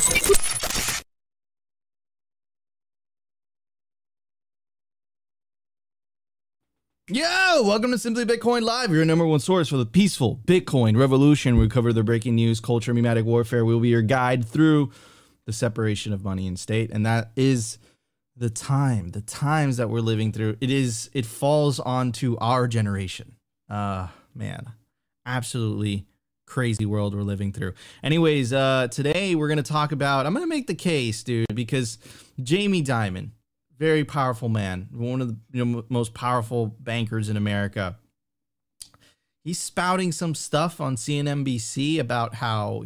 Yo, welcome to Simply Bitcoin Live, your number one source for the peaceful Bitcoin revolution. We cover the breaking news, culture, memetic warfare. We'll be your guide through the separation of money and state, and that is the times that we're living through. It falls onto our generation. Man, absolutely crazy world we're living through. Anyways, today we're gonna talk about. I'm gonna make the case, dude, because Jamie Dimon, very powerful man, one of the most powerful bankers in America. He's spouting some stuff on CNBC about how,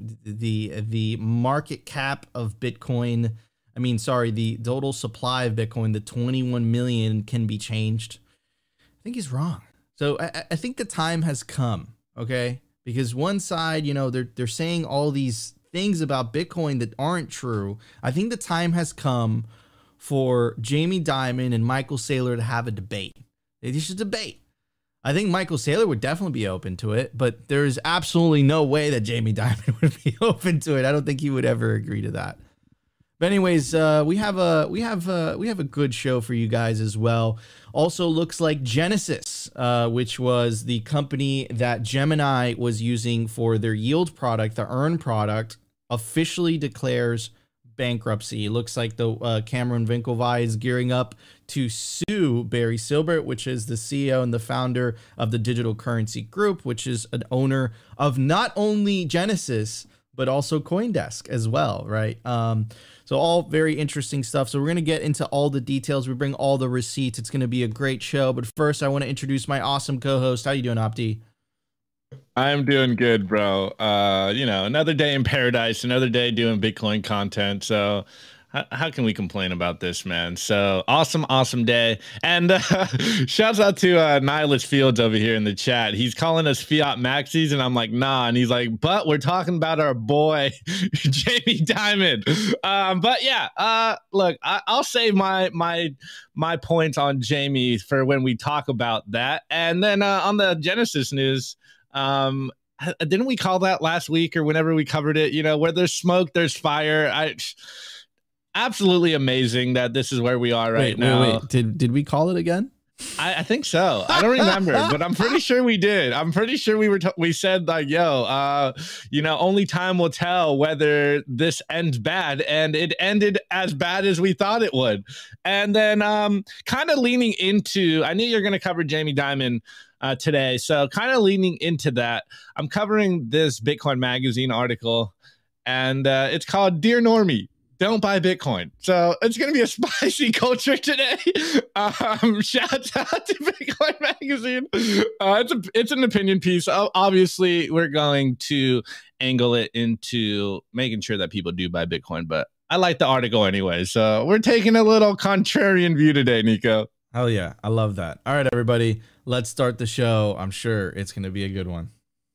the market cap of Bitcoin, the total supply of Bitcoin, the 21 million can be changed. I think he's wrong. So I think the time has come, okay? Because one side, they're saying all these things about Bitcoin that aren't true. I think the time has come for Jamie Dimon and Michael Saylor to have a debate. They should debate. I think Michael Saylor would definitely be open to it, but there's absolutely no way that Jamie Dimon would be open to it. I don't think he would ever agree to that. But anyways, we have a good show for you guys as well. Also looks like Genesis, which was the company that Gemini was using for their yield product, the Earn product, officially declares bankruptcy. It looks like the Cameron Winklevi is gearing up to sue Barry Silbert, which is the CEO and the founder of the Digital Currency Group, which is an owner of not only Genesis but also CoinDesk as well, right? So all very interesting stuff. So we're going to get into all the details. We bring all the receipts. It's going to be a great show. But first, I want to introduce my awesome co-host. How you doing, Opti? I'm doing good, bro. Another day in paradise, another day doing Bitcoin content. So how can we complain about this, man? So awesome day. And shouts out to Nihilist Fields over here in the chat. He's calling us fiat maxis, and I'm like, nah. And he's like, but we're talking about our boy Jamie Dimon. But yeah, look, I'll save my points on Jamie for when we talk about that. And then on the Genesis news, didn't we call that last week or whenever we covered it? Where there's smoke, there's fire. Absolutely amazing that this is where we are right now. Wait. Did we call it again? I think so. I don't remember, but I'm pretty sure we did. I'm pretty sure we said like, only time will tell whether this ends bad, and it ended as bad as we thought it would. And then kind of leaning into, I knew you're going to cover Jamie Dimon today, so kind of leaning into that, I'm covering this Bitcoin Magazine article, and it's called Dear Normie, Don't Buy Bitcoin. So it's going to be a spicy culture today. Shout out to Bitcoin Magazine. It's an opinion piece. Obviously, we're going to angle it into making sure that people do buy Bitcoin, but I like the article anyway. So we're taking a little contrarian view today, Nico. Hell yeah. I love that. All right, everybody, let's start the show. I'm sure it's going to be a good one.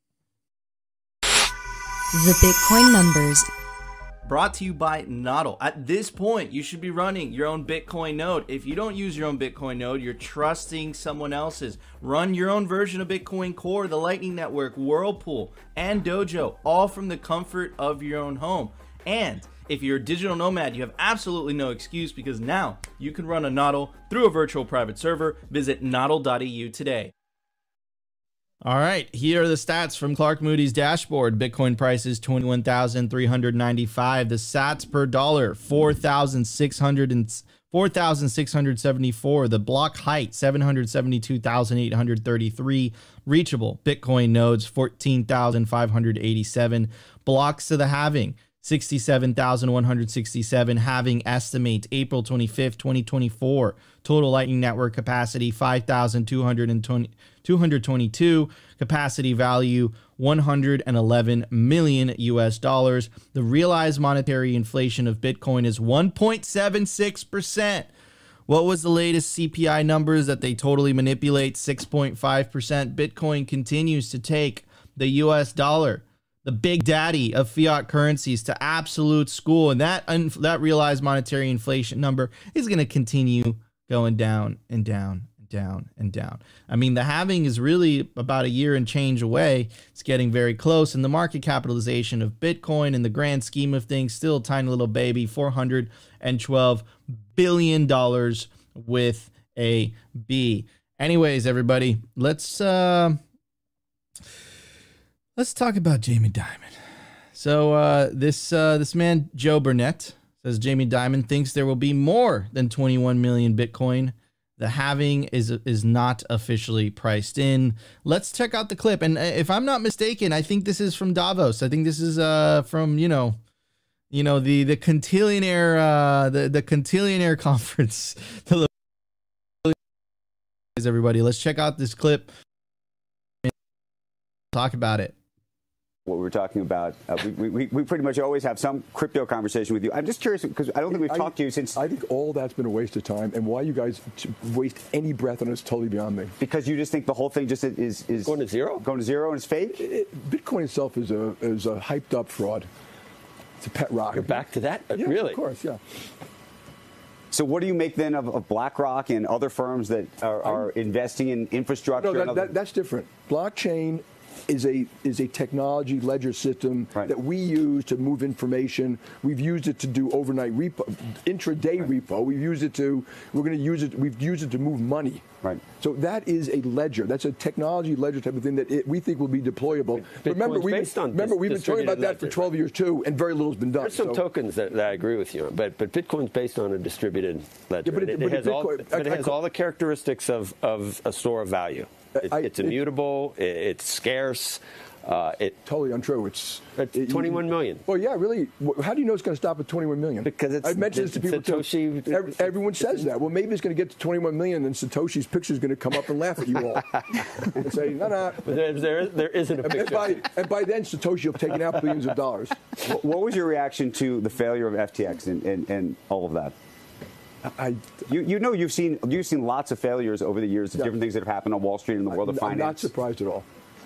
The Bitcoin numbers. Brought to you by Nodl. At this point, you should be running your own Bitcoin node. If you don't use your own Bitcoin node, you're trusting someone else's. Run your own version of Bitcoin Core, the Lightning Network, Whirlpool, and Dojo, all from the comfort of your own home. And if you're a digital nomad, you have absolutely no excuse, because now you can run a Nodl through a virtual private server. Visit nodl.eu today. All right, here are the stats from Clark Moody's dashboard. Bitcoin prices 21,395. The sats per dollar 4,674. The block height 772,833. Reachable Bitcoin nodes 14,587. Blocks to the halving 67,167. Halving estimate April 25th, 2024. Total Lightning Network capacity 5,222. Capacity value 111 million US dollars. The realized monetary inflation of Bitcoin is 1.76%. What was the latest CPI numbers that they totally manipulate? 6.5%. Bitcoin continues to take the US dollar, the big daddy of fiat currencies, to absolute school. And that realized monetary inflation number is going to continue going down and down and down and down. I mean, the halving is really about a year and change away. It's getting very close. And the market capitalization of Bitcoin in the grand scheme of things, still a tiny little baby, $412 billion with a B. Anyways, everybody, let's talk about Jamie Dimon. So this man, Joe Burnett, says Jamie Dimon thinks there will be more than 21 million Bitcoin. The halving is not officially priced in. Let's check out the clip. And if I'm not mistaken, I think this is from Davos. I think this is from the Contillionaire the Contillionaire conference. Everybody, let's check out this clip and talk about it. What we were talking about, we pretty much always have some crypto conversation with you. I'm just curious because I don't think we've talked to you since. I think all that's been a waste of time, and why you guys waste any breath on it is totally beyond me. Because you just think the whole thing just is going to zero. Going to zero and it's fake. Bitcoin itself is a hyped up fraud. It's a pet rock. You're back to that, yeah, really? Of course, yeah. So what do you make then of BlackRock and other firms that are investing in infrastructure? No, that's different. Blockchain is a technology ledger system that we use to move information. We've used it to do overnight repo, intraday repo. We've used it to move money. Right. So that is a ledger. That's a technology ledger type of thing that we think will be deployable. Remember, we've been talking about that for 12 years too, and very little's been done. There's some tokens that I agree with you on, but Bitcoin's based on a distributed ledger. Yeah, it has all the characteristics of a store of value. It's immutable. It's scarce. Totally untrue. It's 21 million. Well, yeah, really. How do you know it's going to stop at 21 million? Because I've mentioned this to people Satoshi. Too. Everyone says that. Well, maybe it's going to get to 21 million, and Satoshi's picture is going to come up and laugh at you all and say, "No." There isn't a picture. And by then, Satoshi will have taken out billions of dollars. What was your reaction to the failure of FTX and all of that? You've seen lots of failures over the years of different things that have happened on Wall Street and the world of finance. I'm not surprised at all.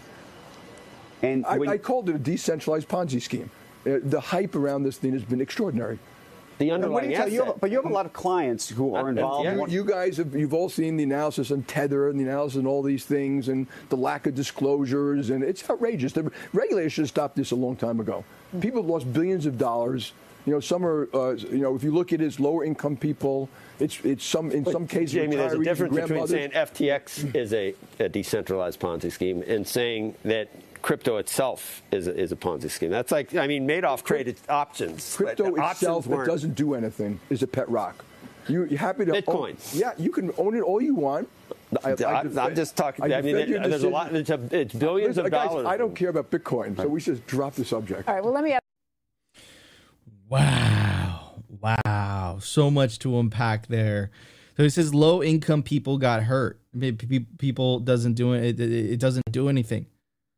And I called it a decentralized Ponzi scheme. The hype around this thing has been extraordinary. The underlying asset. But you have a lot of clients who are involved. You guys you've all seen the analysis on Tether and the analysis on all these things and the lack of disclosures, and it's outrageous. The regulators should have stopped this a long time ago. People have lost billions of dollars. Some are, if you look at it as lower income people, in some cases, Jamie, there's a difference between saying FTX is a decentralized Ponzi scheme and saying that crypto itself is a Ponzi scheme. That's like, Madoff traded options. Crypto itself, that doesn't do anything, is a pet rock. You're happy to Bitcoin. You can own it all you want. I'm just talking. There's a lot. It's billions of dollars. I don't care about Bitcoin, so we should just drop the subject. All right. Well, let me. Wow. So much to unpack there. So he says low income people got hurt. People doesn't do it. It doesn't do anything.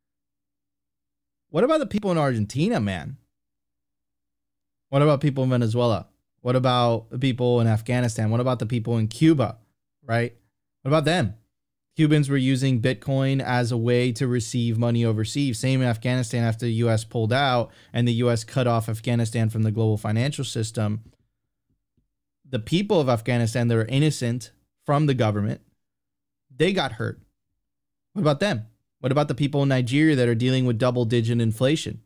What about the people in Argentina, man? What about people in Venezuela? What about the people in Afghanistan? What about the people in Cuba, right? What about them? Cubans were using Bitcoin as a way to receive money overseas. Same in Afghanistan after the U.S. pulled out and the U.S. cut off Afghanistan from the global financial system. The people of Afghanistan that are innocent from the government, they got hurt. What about them? What about the people in Nigeria that are dealing with double-digit inflation?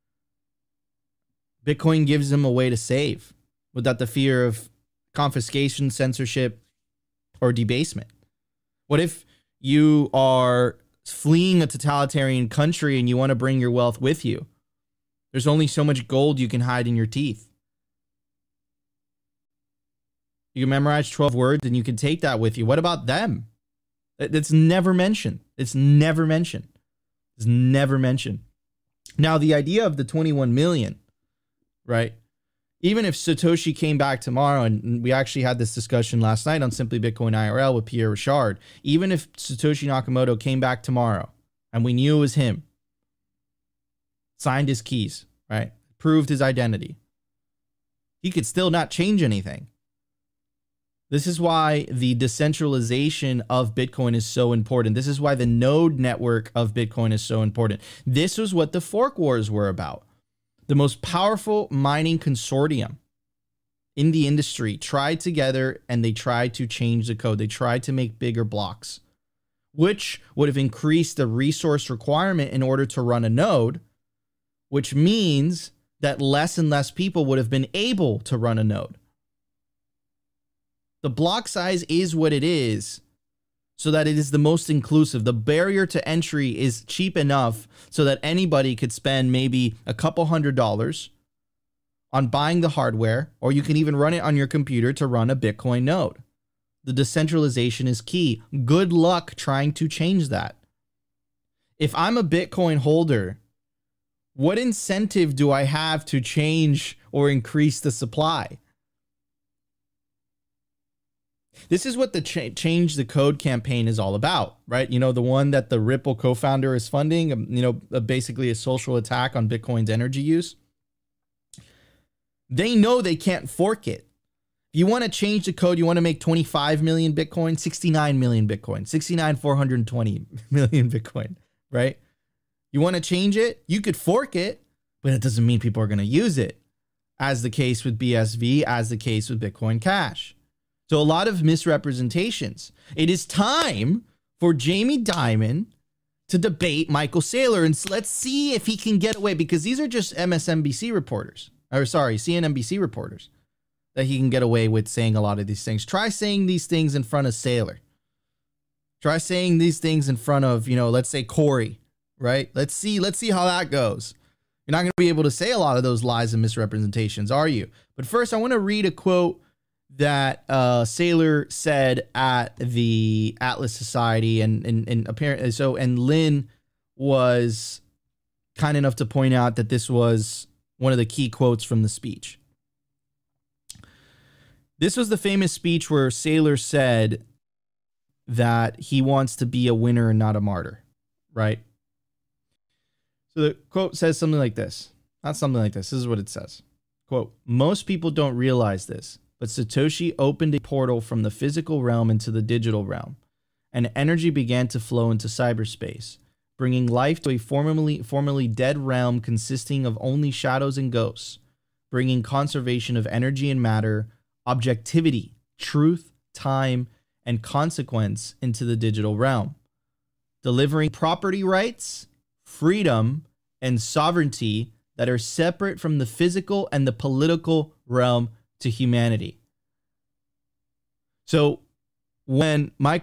Bitcoin gives them a way to save without the fear of confiscation, censorship, or debasement. What if you are fleeing a totalitarian country and you want to bring your wealth with you? There's only so much gold you can hide in your teeth. You can memorize 12 words and you can take that with you. What about them? It's never mentioned. It's never mentioned. It's never mentioned. Now, the idea of the 21 million, right? Even if Satoshi came back tomorrow, and we actually had this discussion last night on Simply Bitcoin IRL with Pierre Richard, even if Satoshi Nakamoto came back tomorrow and we knew it was him, signed his keys, right? Proved his identity, he could still not change anything. This is why the decentralization of Bitcoin is so important. This is why the node network of Bitcoin is so important. This was what the fork wars were about. The most powerful mining consortium in the industry tried together and they tried to change the code. They tried to make bigger blocks, which would have increased the resource requirement in order to run a node, which means that less and less people would have been able to run a node. The block size is what it is so that it is the most inclusive. The barrier to entry is cheap enough so that anybody could spend maybe a couple $100s on buying the hardware, or you can even run it on your computer to run a Bitcoin node. The decentralization is key. Good luck trying to change that. If I'm a Bitcoin holder, what incentive do I have to change or increase the supply? This is what the Change the Code campaign is all about, right? You know, the one that the Ripple co-founder is funding, you know, basically a social attack on Bitcoin's energy use. They know they can't fork it. If you want to change the code, you want to make 25 million Bitcoin, 69 million Bitcoin, 420 million Bitcoin, right? You want to change it? You could fork it, but it doesn't mean people are going to use it, as the case with BSV, as the case with Bitcoin Cash. So a lot of misrepresentations. It is time for Jamie Dimon to debate Michael Saylor, and let's see if he can get away, because these are just MSNBC reporters, or sorry, CNBC reporters, that he can get away with saying a lot of these things. Try saying these things in front of Saylor. Try saying these things in front of, you know, let's say Corey, right? Let's see how that goes. You're not going to be able to say a lot of those lies and misrepresentations, are you? But first, I want to read a quote that Saylor said at the Atlas Society, and apparently so, and Lynn was kind enough to point out that this was one of the key quotes from the speech. This was the famous speech where Saylor said that he wants to be a winner and not a martyr, right? So the quote says something like this. Not something like this. This is what it says. Quote, "Most people don't realize this, but Satoshi opened a portal from the physical realm into the digital realm, and energy began to flow into cyberspace, bringing life to a formerly dead realm consisting of only shadows and ghosts, bringing conservation of energy and matter, objectivity, truth, time, and consequence into the digital realm, delivering property rights, freedom, and sovereignty that are separate from the physical and the political realm to humanity." So when when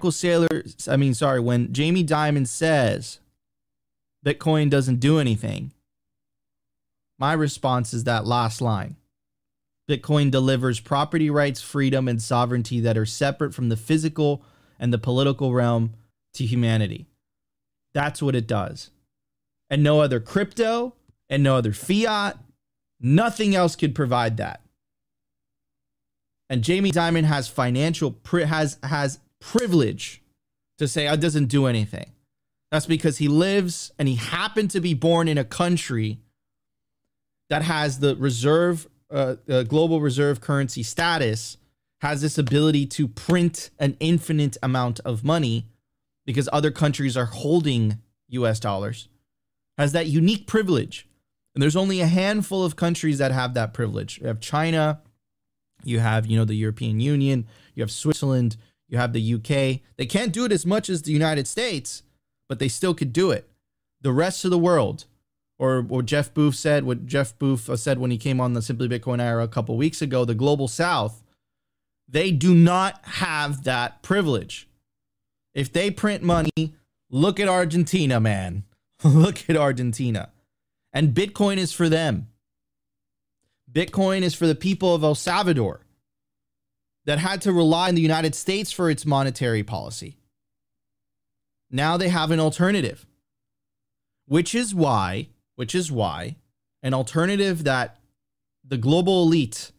Jamie Dimon says Bitcoin doesn't do anything, my response is that last line. Bitcoin delivers property rights, freedom, and sovereignty that are separate from the physical and the political realm to humanity. That's what it does. And no other crypto and no other fiat, nothing else could provide that. And Jamie Dimon has has privilege to say it doesn't do anything. That's because he lives and he happened to be born in a country that has the global reserve currency status, has this ability to print an infinite amount of money because other countries are holding US dollars, has that unique privilege. And there's only a handful of countries that have that privilege. You have China, you have, the European Union, you have Switzerland, you have the UK. They can't do it as much as the United States, but they still could do it. The rest of the world, or what Jeff Booth said when he came on the Simply Bitcoin Era a couple weeks ago, the Global South, they do not have that privilege. If they print money, look at Argentina, man. Look at Argentina. And Bitcoin is for them. Bitcoin is for the people of El Salvador that had to rely on the United States for its monetary policy. Now they have an alternative, which is why an alternative that the global elite,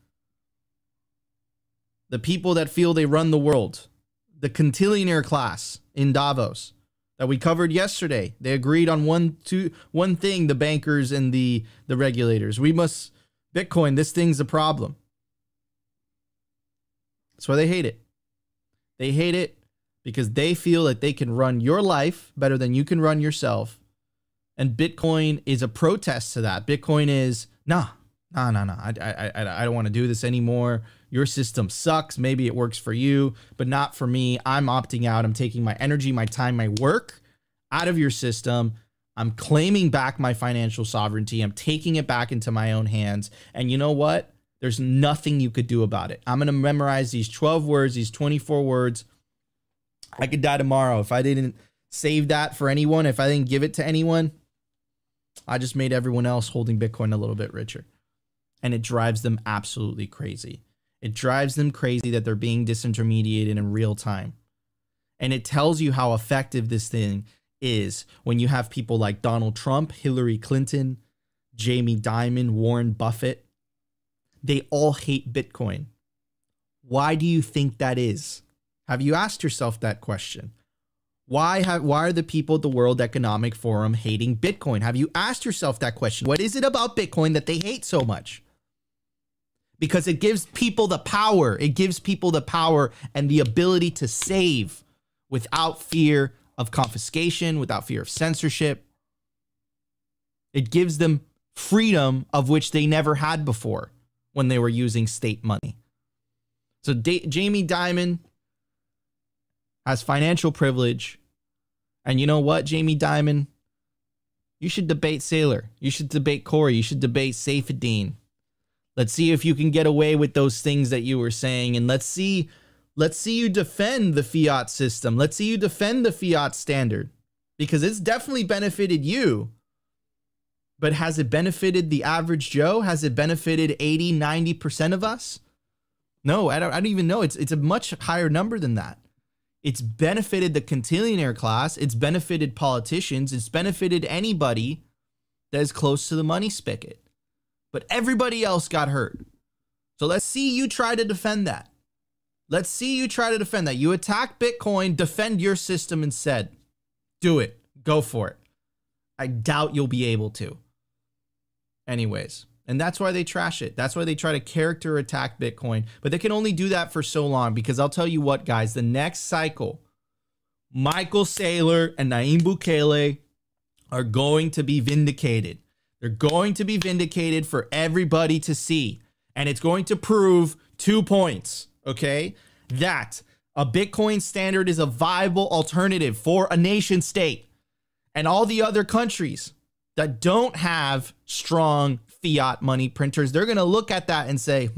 the people that feel they run the world, the quintillionaire class in Davos that we covered yesterday, they agreed on one thing, the bankers and the regulators. Bitcoin, this thing's a problem. That's why they hate it. They hate it because they feel that they can run your life better than you can run yourself. And Bitcoin is a protest to that. Bitcoin is, nah, No. I don't want to do this anymore. Your system sucks. Maybe it works for you, but not for me. I'm opting out. I'm taking my energy, my time, my work out of your system. I'm claiming back my financial sovereignty. I'm taking it back into my own hands. And you know what? There's nothing you could do about it. I'm going to memorize these 12 words, these 24 words. I could die tomorrow. If I didn't save that for anyone, if I didn't give it to anyone, I just made everyone else holding Bitcoin a little bit richer. And it drives them absolutely crazy. It drives them crazy that they're being disintermediated in real time. And it tells you how effective this thing is when you have people like Donald Trump, Hillary Clinton, Jamie Dimon, Warren Buffett. They all hate Bitcoin. Why do you think that is? Have you asked yourself that question? Why are the people at the World Economic Forum hating Bitcoin? Have you asked yourself that question? What is it about Bitcoin that they hate so much? Because it gives people the power. It gives people the power and the ability to save without fear of confiscation, without fear of censorship. It gives them freedom of which they never had before when they were using state money. So Jamie Dimon has financial privilege. And you know what, Jamie Dimon? You should debate Saylor. You should debate Corey. You should debate Saifedean. Let's see if you can get away with those things that you were saying. And let's see you defend the fiat system. Let's see you defend the fiat standard. Because it's definitely benefited you. But has it benefited the average Joe? Has it benefited 80, 90% of us? No, I don't even know. It's a much higher number than that. It's benefited the quintillionaire class. It's benefited politicians. It's benefited anybody that is close to the money spigot. But everybody else got hurt. So let's see you try to defend that. Let's see you try to defend that. You attack Bitcoin, defend your system instead. Do it. Go for it. I doubt you'll be able to. Anyways, and that's why they trash it. That's why they try to character attack Bitcoin. But they can only do that for so long because I'll tell you what, guys, the next cycle, Michael Saylor and Nayib Bukele are going to be vindicated. They're going to be vindicated for everybody to see. And it's going to prove 2 points, okay? That a Bitcoin standard is a viable alternative for a nation state. And all the other countries that don't have strong fiat money printers, they're going to look at that and say,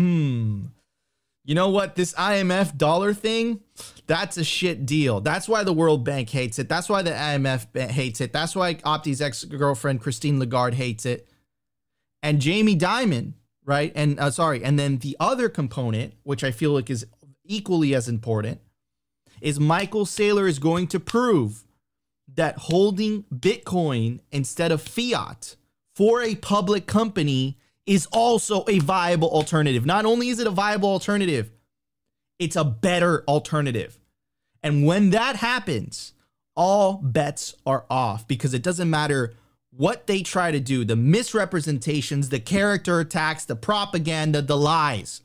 you know what? This IMF dollar thing, that's a shit deal. That's why the World Bank hates it. That's why the IMF hates it. That's why Opti's ex-girlfriend, Christine Lagarde, hates it. And Jamie Dimon, right? And and then the other component, which I feel like is equally as important, is Michael Saylor is going to prove that holding Bitcoin instead of fiat for a public company is also a viable alternative. Not only is it a viable alternative, it's a better alternative. And when that happens, all bets are off because it doesn't matter what they try to do, the misrepresentations, the character attacks, the propaganda, the lies.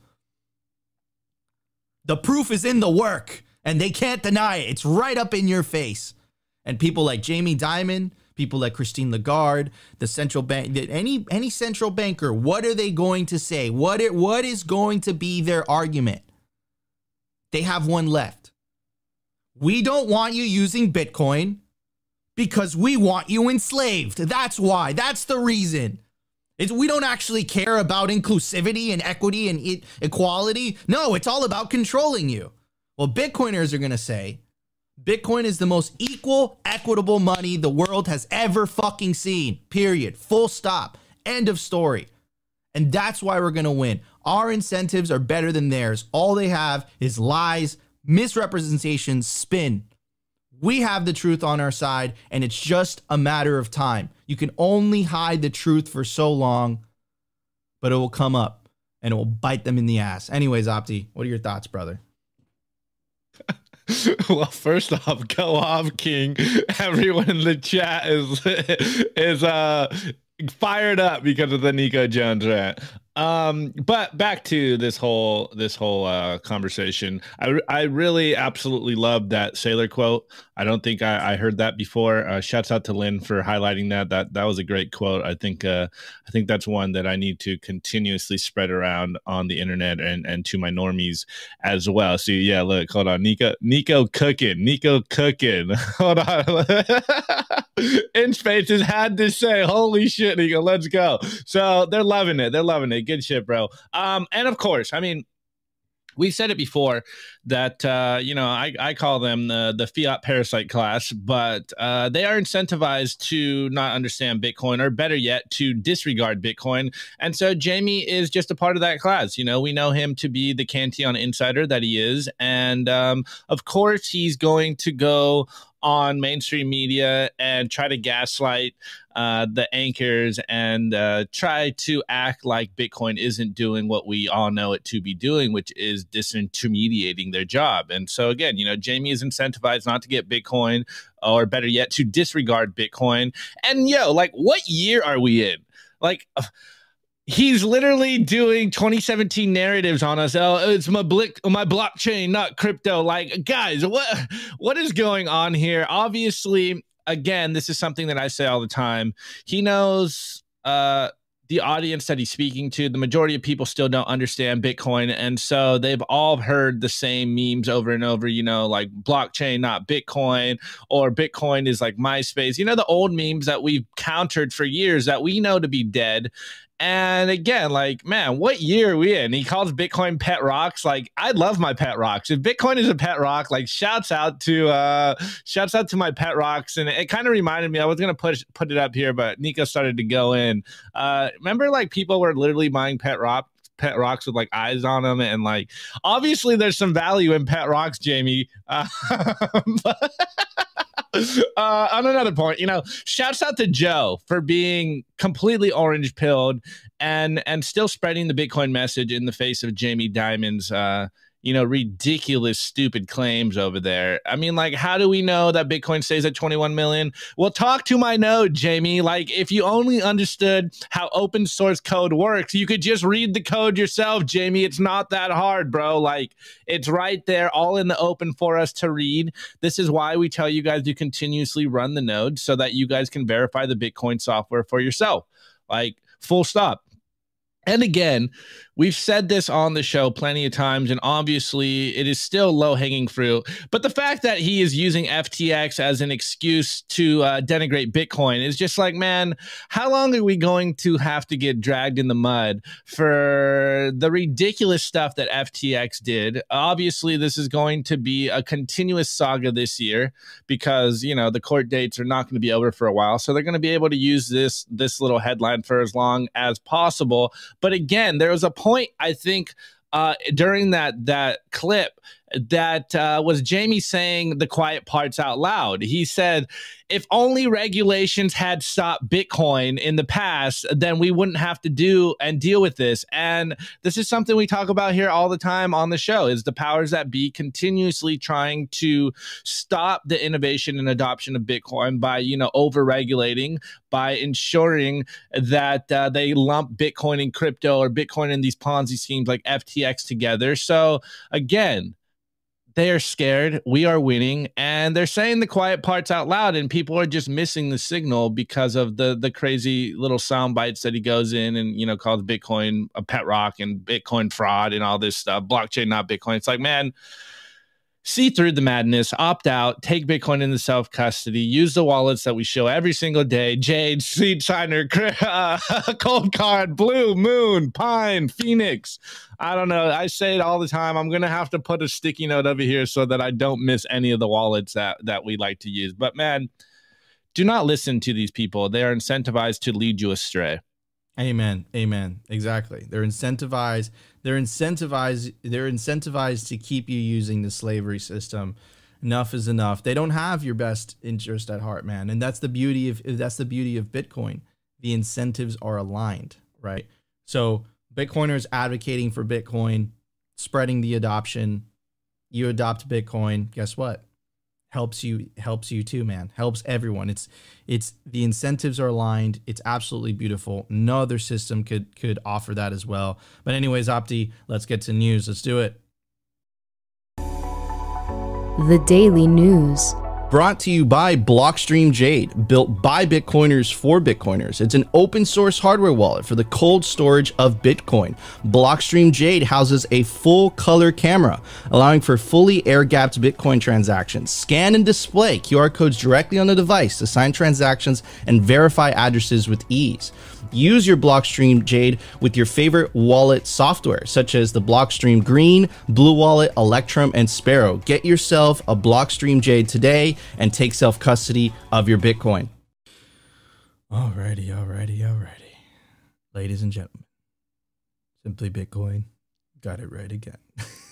The proof is in the work and they can't deny it. It's right up in your face. And people like Jamie Dimon, people like Christine Lagarde, the central bank, any central banker, what are they going to say? What is going to be their argument? They have one left. We don't want you using Bitcoin because we want you enslaved. That's why. That's the reason. We don't actually care about inclusivity and equity and equality. No, it's all about controlling you. Well, Bitcoiners are going to say, Bitcoin is the most equal, equitable money the world has ever fucking seen. Period. Full stop. End of story. And that's why we're going to win. Our incentives are better than theirs. All they have is lies, misrepresentations, spin. We have the truth on our side, and it's just a matter of time. You can only hide the truth for so long, but it will come up, and it will bite them in the ass. Anyways, Opti, what are your thoughts, brother? Well, first off, go off, King. Everyone in the chat is fired up because of the Nico Jones rant. But back to this whole conversation. I really absolutely love that Sailor quote. I don't think I heard that before. Shouts out to Lynn for highlighting that. That was a great quote. I think that's one that I need to continuously spread around on the internet and to my normies as well. So yeah, look, hold on, Nico cooking. Hold on. InSpaces had to say, holy shit, Nico, let's go. So they're loving it. Good shit, bro. And of course, I mean, we've said it before that, I call them the fiat parasite class, but they are incentivized to not understand Bitcoin, or better yet, to disregard Bitcoin. And so Jamie is just a part of that class. You know, we know him to be the Cantillon insider that he is. And of course, he's going to go on mainstream media and try to gaslight the anchors and try to act like Bitcoin isn't doing what we all know it to be doing, which is disintermediating their job. And so again, Jamie is incentivized not to get Bitcoin, or better yet, to disregard Bitcoin. And what year are we in? He's literally doing 2017 narratives on us. Oh, it's my blockchain, not crypto. Like, guys, what is going on here? Obviously, again, this is something that I say all the time. He knows the audience that he's speaking to. The majority of people still don't understand Bitcoin. And so they've all heard the same memes over and over, like blockchain, not Bitcoin, or Bitcoin is like MySpace. The old memes that we've countered for years that we know to be dead. And again, man, what year are we in? He calls Bitcoin pet rocks. I love my pet rocks. If Bitcoin is a pet rock, shouts out to my pet rocks. And it kind of reminded me, I was going to put it up here, but Nico started to go in. Remember, people were literally buying pet rocks with eyes on them, and obviously there's some value in pet rocks, Jamie. On another point, shouts out to Joe for being completely orange pilled and still spreading the Bitcoin message in the face of Jamie Dimon's ridiculous, stupid claims over there. I mean, how do we know that Bitcoin stays at 21 million? Well, talk to my node, Jamie. If you only understood how open source code works, you could just read the code yourself, Jamie. It's not that hard, bro. It's right there, all in the open for us to read. This is why we tell you guys to continuously run the node so that you guys can verify the Bitcoin software for yourself. Full stop. And again, we've said this on the show plenty of times, and obviously it is still low-hanging fruit. But the fact that he is using FTX as an excuse to denigrate Bitcoin is just man, how long are we going to have to get dragged in the mud for the ridiculous stuff that FTX did? Obviously, this is going to be a continuous saga this year because, the court dates are not going to be over for a while. So they're going to be able to use this little headline for as long as possible. But again, there was a point, I think, during that clip that was Jamie saying the quiet parts out loud. He said, if only regulations had stopped Bitcoin in the past, then we wouldn't have to do and deal with this. And this is something we talk about here all the time on the show, is the powers that be continuously trying to stop the innovation and adoption of Bitcoin by, over-regulating, by ensuring that they lump Bitcoin and crypto, or Bitcoin and these Ponzi schemes like FTX together. So again, they are scared. We are winning, and they're saying the quiet parts out loud, and people are just missing the signal because of the crazy little sound bites that he goes in and, calls Bitcoin a pet rock and Bitcoin fraud and all this stuff. Blockchain, not Bitcoin. It's man, see through the madness, opt out, take Bitcoin into self-custody, use the wallets that we show every single day: Jade, Seed Signer, Cold Card, Blue, Moon, Pine, Phoenix. I don't know. I say it all the time. I'm going to have to put a sticky note over here so that I don't miss any of the wallets that we like to use. But man, do not listen to these people. They are incentivized to lead you astray. Amen. Exactly. They're incentivized to keep you using the slavery system. Enough is enough. They don't have your best interest at heart, man. And that's the beauty of Bitcoin. The incentives are aligned, right? So Bitcoiners advocating for Bitcoin, spreading the adoption. You adopt Bitcoin, guess what? helps you too, man. Helps everyone. It's the incentives are aligned. It's absolutely beautiful. No other system could offer that as well. But anyways, Opti, let's get to news. Let's do it. The Daily News. Brought to you by Blockstream Jade, built by Bitcoiners for Bitcoiners. It's an open source hardware wallet for the cold storage of Bitcoin. Blockstream Jade houses a full color camera, allowing for fully air-gapped Bitcoin transactions. Scan and display QR codes directly on the device to sign transactions and verify addresses with ease. Use your Blockstream Jade with your favorite wallet software, such as the Blockstream Green, Blue Wallet, Electrum, and Sparrow. Get yourself a Blockstream Jade today and take self-custody of your Bitcoin. Alrighty. Ladies and gentlemen, Simply Bitcoin got it right again.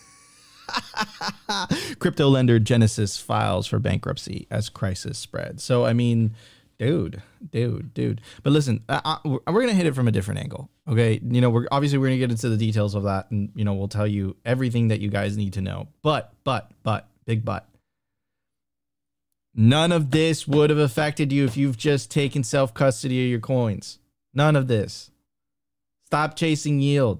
Crypto lender Genesis files for bankruptcy as crisis spreads. So, I mean, dude. But listen, we're going to hit it from a different angle. Okay. We're going to get into the details of that, and, we'll tell you everything that you guys need to know. But, big but. None of this would have affected you if you've just taken self-custody of your coins. None of this. Stop chasing yield.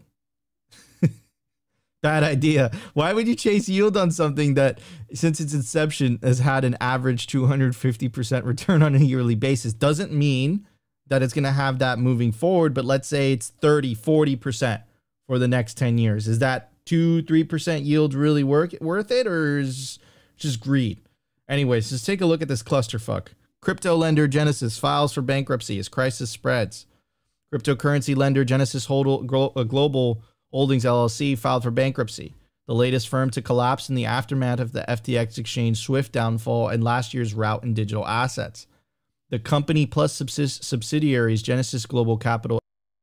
Bad idea. Why would you chase yield on something that, since its inception, has had an average 250% return on a yearly basis? Doesn't mean that it's going to have that moving forward, but let's say it's 30, 40% for the next 10 years. Is that 2-3% yield really worth it, or is just greed? Anyways, just take a look at this clusterfuck. Crypto lender Genesis files for bankruptcy as crisis spreads. Cryptocurrency lender Genesis Global Holdings LLC filed for bankruptcy, the latest firm to collapse in the aftermath of the FTX exchange swift downfall and last year's rout in digital assets. The company plus subsidiaries Genesis Global Capital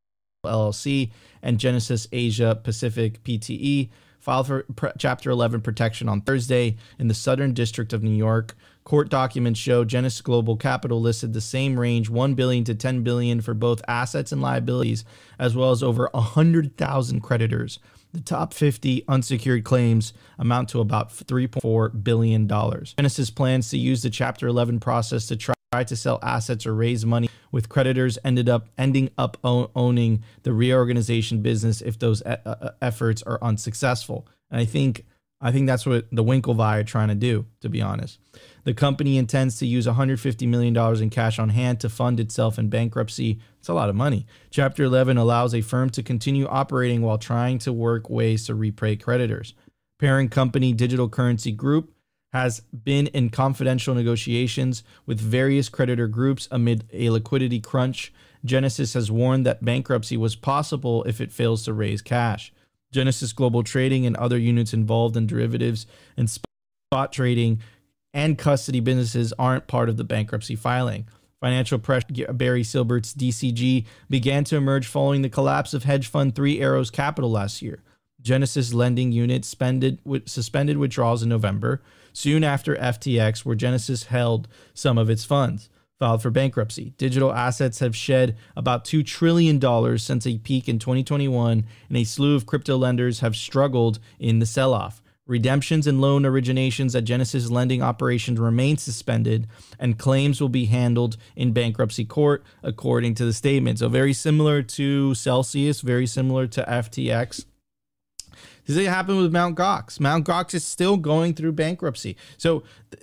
LLC and Genesis Asia Pacific PTE filed for Chapter 11 protection on Thursday in the Southern District of New York. Court documents show Genesis Global Capital listed the same range, $1 billion to $10 billion for both assets and liabilities, as well as over 100,000 creditors. The top 50 unsecured claims amount to about $3.4 billion. Genesis plans to use the Chapter 11 process to try to sell assets or raise money, with creditors ending up owning the reorganization business if those efforts are unsuccessful. And I think that's what the Winklevi are trying to do, to be honest. The company intends to use $150 million in cash on hand to fund itself in bankruptcy. It's a lot of money. Chapter 11 allows a firm to continue operating while trying to work ways to repay creditors. Parent company Digital Currency Group has been in confidential negotiations with various creditor groups amid a liquidity crunch. Genesis has warned that bankruptcy was possible if it fails to raise cash. Genesis Global Trading and other units involved in derivatives and spot trading and custody businesses aren't part of the bankruptcy filing. Financial pressure Barry Silbert's DCG began to emerge following the collapse of hedge fund Three Arrows Capital last year. Genesis lending unit suspended withdrawals in November, soon after FTX, where Genesis held some of its funds, filed for bankruptcy. Digital assets have shed about $2 trillion since a peak in 2021, and a slew of crypto lenders have struggled in the sell-off. Redemptions and loan originations at Genesis lending operations remain suspended, and claims will be handled in bankruptcy court, according to the statement. So very similar to Celsius, very similar to FTX. This happened with Mt. Gox. Mt. Gox is still going through bankruptcy. So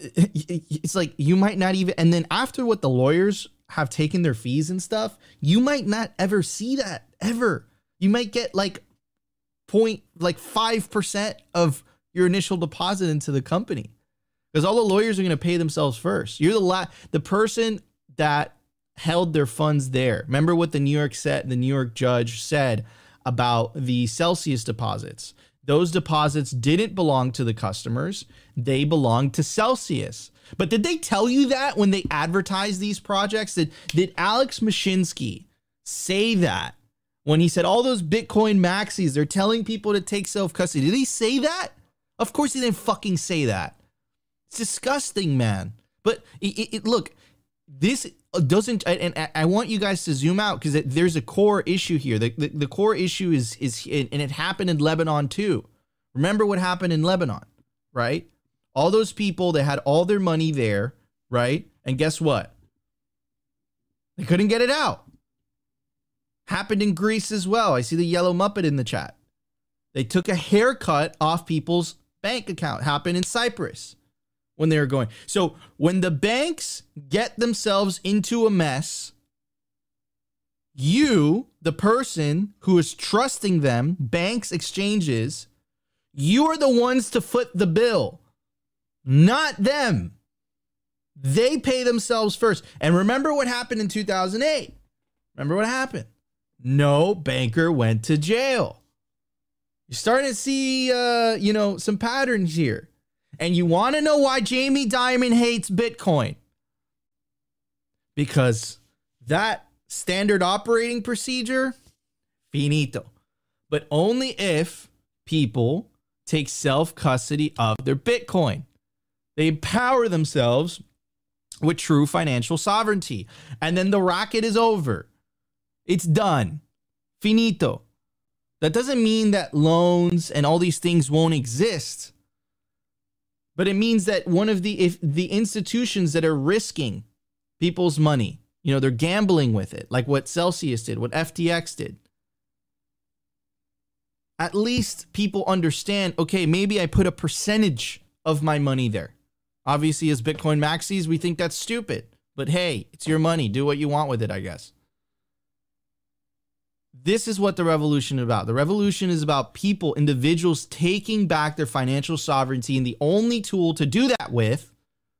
it's like you might not even, and then after what the lawyers have taken their fees and stuff, you might not ever see that ever. You might get like 5% of your initial deposit into the company, because all the lawyers are going to pay themselves first. You're the person that held their funds there. Remember what the New York judge said about the Celsius deposits. Those deposits didn't belong to the customers. They belonged to Celsius. But did they tell you that when they advertised these projects? Did Alex Mashinsky say that when he said all those Bitcoin maxis, they're telling people to take self-custody? Did he say that? Of course he didn't fucking say that. It's disgusting, man. But look, this doesn't, and I want you guys to zoom out, because there's a core issue here. The core issue is, and it happened in Lebanon too. Remember what happened in Lebanon, right? All those people that had all their money there, right? And guess what? They couldn't get it out. Happened in Greece as well. I see the yellow Muppet in the chat. They took a haircut off people's bank account. Happened in Cyprus when they were going. So when the banks get themselves into a mess, you, the person who is trusting them, banks, exchanges, you are the ones to foot the bill, not them. They pay themselves first. And remember what happened in 2008. Remember what happened? No banker went to jail. You're starting to see, some patterns here. And you want to know why Jamie Dimon hates Bitcoin? Because that standard operating procedure, finito. But only if people take self-custody of their Bitcoin. They empower themselves with true financial sovereignty. And then the racket is over. It's done. Finito. That doesn't mean that loans and all these things won't exist. But it means that if the institutions that are risking people's money, they're gambling with it, like what Celsius did, what FTX did. At least people understand, okay, maybe I put a percentage of my money there. Obviously, as Bitcoin maxis, we think that's stupid. But hey, it's your money. Do what you want with it, I guess. This is what the revolution is about. The revolution is about people, individuals taking back their financial sovereignty. And the only tool to do that with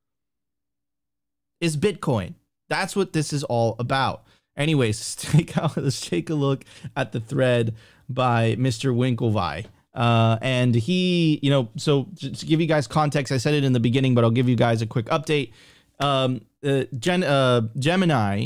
is Bitcoin. That's what this is all about. Anyways, let's take a look at the thread by Mr. Winklevi. And he, so to give you guys context, I said it in the beginning, but I'll give you guys a quick update. Gemini,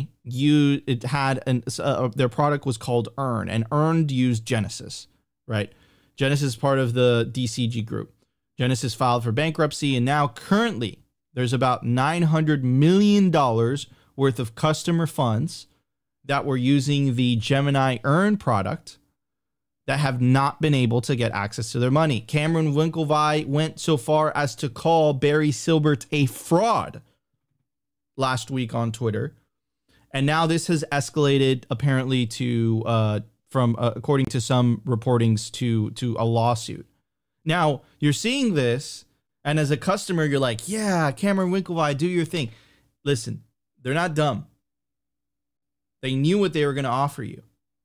their product was called Earn, and Earn used Genesis, right? Genesis is part of the DCG group. Genesis filed for bankruptcy, and now currently there's about $900 million worth of customer funds that were using the Gemini Earn product that have not been able to get access to their money. Cameron Winklevi went so far as to call Barry Silbert a fraud last week on Twitter. And now this has escalated apparently to, according to some reportings, to a lawsuit. Now, you're seeing this, and as a customer, you're like, yeah, Cameron Winklevi, do your thing. Listen, they're not dumb. They knew what they were going to offer you.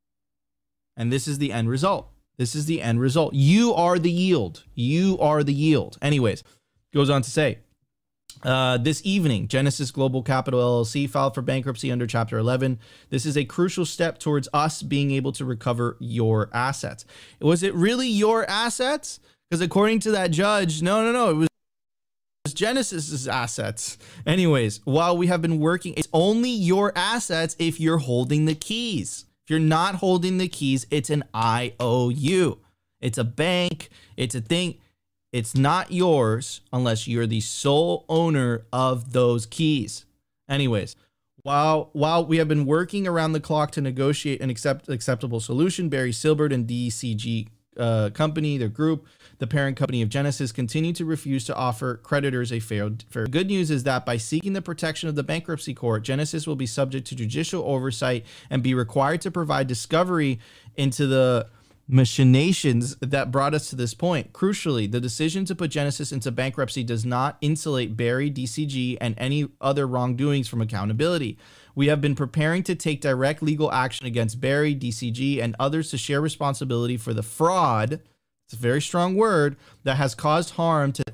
And this is the end result. This is the end result. You are the yield. You are the yield. Anyways, goes on to say, this evening, Genesis Global Capital LLC filed for bankruptcy under Chapter 11. This is a crucial step towards us being able to recover your assets. Was it really your assets? Because according to that judge, no, it was Genesis's assets. Anyways, while we have been working, it's only your assets if you're holding the keys. If you're not holding the keys, it's an IOU. It's a bank. It's a thing. It's not yours unless you're the sole owner of those keys. Anyways, while we have been working around the clock to negotiate an acceptable solution, Barry Silbert and DCG company, their group, the parent company of Genesis, continue to refuse to offer creditors a fair. Good news is that by seeking the protection of the bankruptcy court, Genesis will be subject to judicial oversight and be required to provide discovery into the machinations that brought us to this point. Crucially, the decision to put Genesis into bankruptcy does not insulate Barry, DCG, and any other wrongdoings from accountability. We have been preparing to take direct legal action against Barry, DCG, and others to share responsibility for the fraud, it's a very strong word, that has caused harm to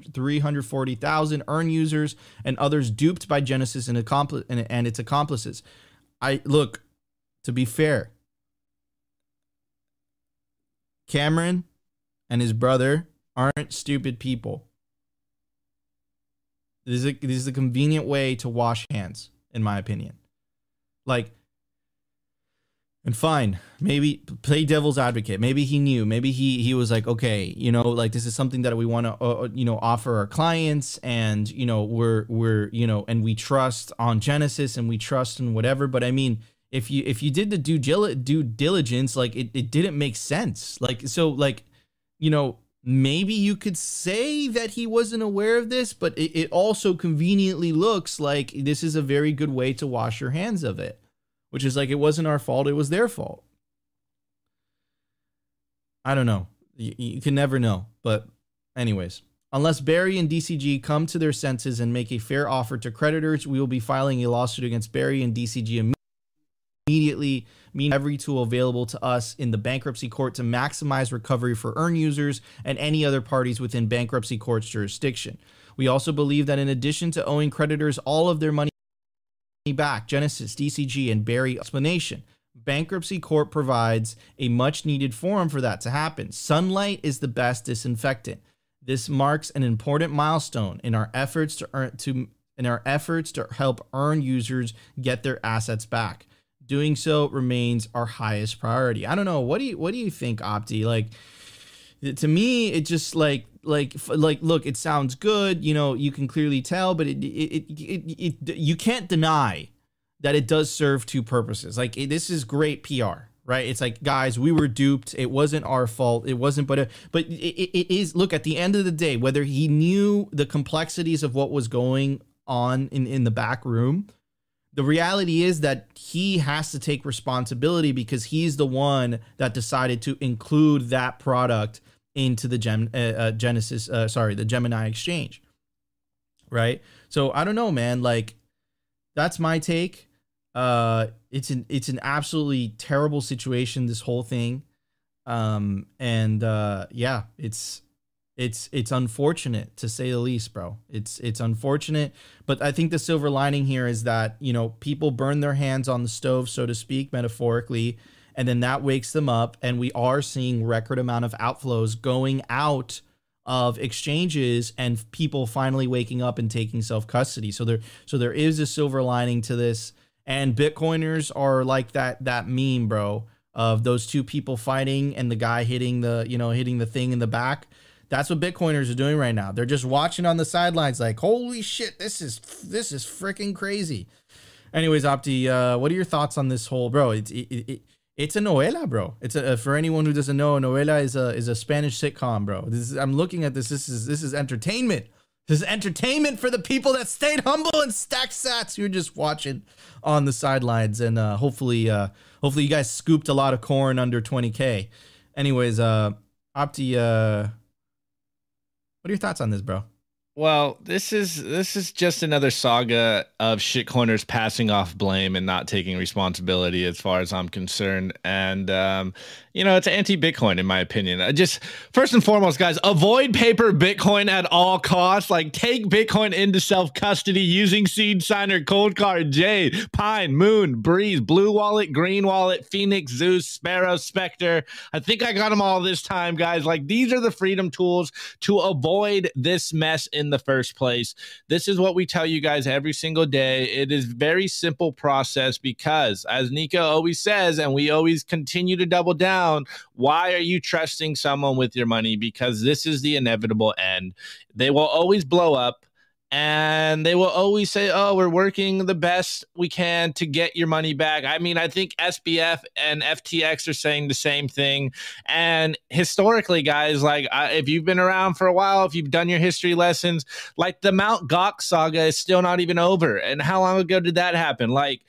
340,000 Earn users and others duped by Genesis and its accomplices. Look, to be fair, Cameron and his brother aren't stupid people. This is a convenient way to wash hands, in my opinion. And fine, maybe play devil's advocate. Maybe he knew. Maybe he was like, okay, this is something that we want to, offer our clients, and we're and we trust on Genesis and we trust in whatever. But I mean, if you did the due diligence, it didn't make sense. maybe you could say that he wasn't aware of this, but it also conveniently looks like this is a very good way to wash your hands of it, which is like, it wasn't our fault, it was their fault. I don't know. You can never know. But anyways, unless Barry and DCG come to their senses and make a fair offer to creditors, we will be filing a lawsuit against Barry and DCG immediately, meaning every tool available to us in the bankruptcy court to maximize recovery for earn users and any other parties within bankruptcy court's jurisdiction. We also believe that in addition to owing creditors all of their money back, Genesis, DCG, and Barry explanation, bankruptcy court provides a much needed forum for that to happen. Sunlight is the best disinfectant. This marks an important milestone in our efforts to help earn users get their assets back. Doing so remains our highest priority. I don't know. What do you think, Opti? Like, to me, it just like, look, it sounds good. You know, you can clearly tell, but you can't deny that it does serve two purposes. Like, this is great PR, right? It's like, guys, we were duped. It wasn't our fault. It wasn't, but it is. Look, at the end of the day, whether he knew the complexities of what was going on in the back room, the reality is that he has to take responsibility because he's the one that decided to include that product into the the Gemini exchange, right? So I don't know, man. Like, that's my take. It's an absolutely terrible situation, this whole thing. Yeah, it's unfortunate, to say the least, bro. It's unfortunate, but I think the silver lining here is that, you know, people burn their hands on the stove, so to speak, metaphorically, and then that wakes them up, and we are seeing record amount of outflows going out of exchanges and people finally waking up and taking self-custody. So there is a silver lining to this, and Bitcoiners are like that meme, bro, of those two people fighting and the guy hitting the thing in the back. That's what Bitcoiners are doing right now. They're just watching on the sidelines like, holy shit, this is freaking crazy. Anyways, Opti, what are your thoughts on this whole, bro? It's a novela, bro. It's for anyone who doesn't know, a novela is a Spanish sitcom, bro. I'm looking at this. This is entertainment. This is entertainment for the people that stayed humble and stacked sats. You're just watching on the sidelines, and hopefully you guys scooped a lot of corn under 20K. Anyways, Opti, what are your thoughts on this, bro? Well, this is just another saga of shitcoiners passing off blame and not taking responsibility, as far as I'm concerned. And it's anti-Bitcoin, in my opinion. Just first and foremost, guys, avoid paper Bitcoin at all costs. Like, take Bitcoin into self-custody using Seed Signer, Cold Card, Jade, Pine, Moon, Breeze, Blue Wallet, Green Wallet, Phoenix, Zeus, Sparrow, Spectre. I think I got them all this time, guys. Like, these are the freedom tools to avoid this mess in the first place. This is what we tell you guys every single day. It is very simple process because, as Nico always says, and we always continue to double down, why are you trusting someone with your money? Because this is the inevitable end. They will always blow up, and they will always say, oh, we're working the best we can to get your money back. I mean, I think SBF and FTX are saying the same thing. And historically, guys, like, if you've been around for a while, if you've done your history lessons, like, the Mt. Gox saga is still not even over. And how long ago did that happen? Like,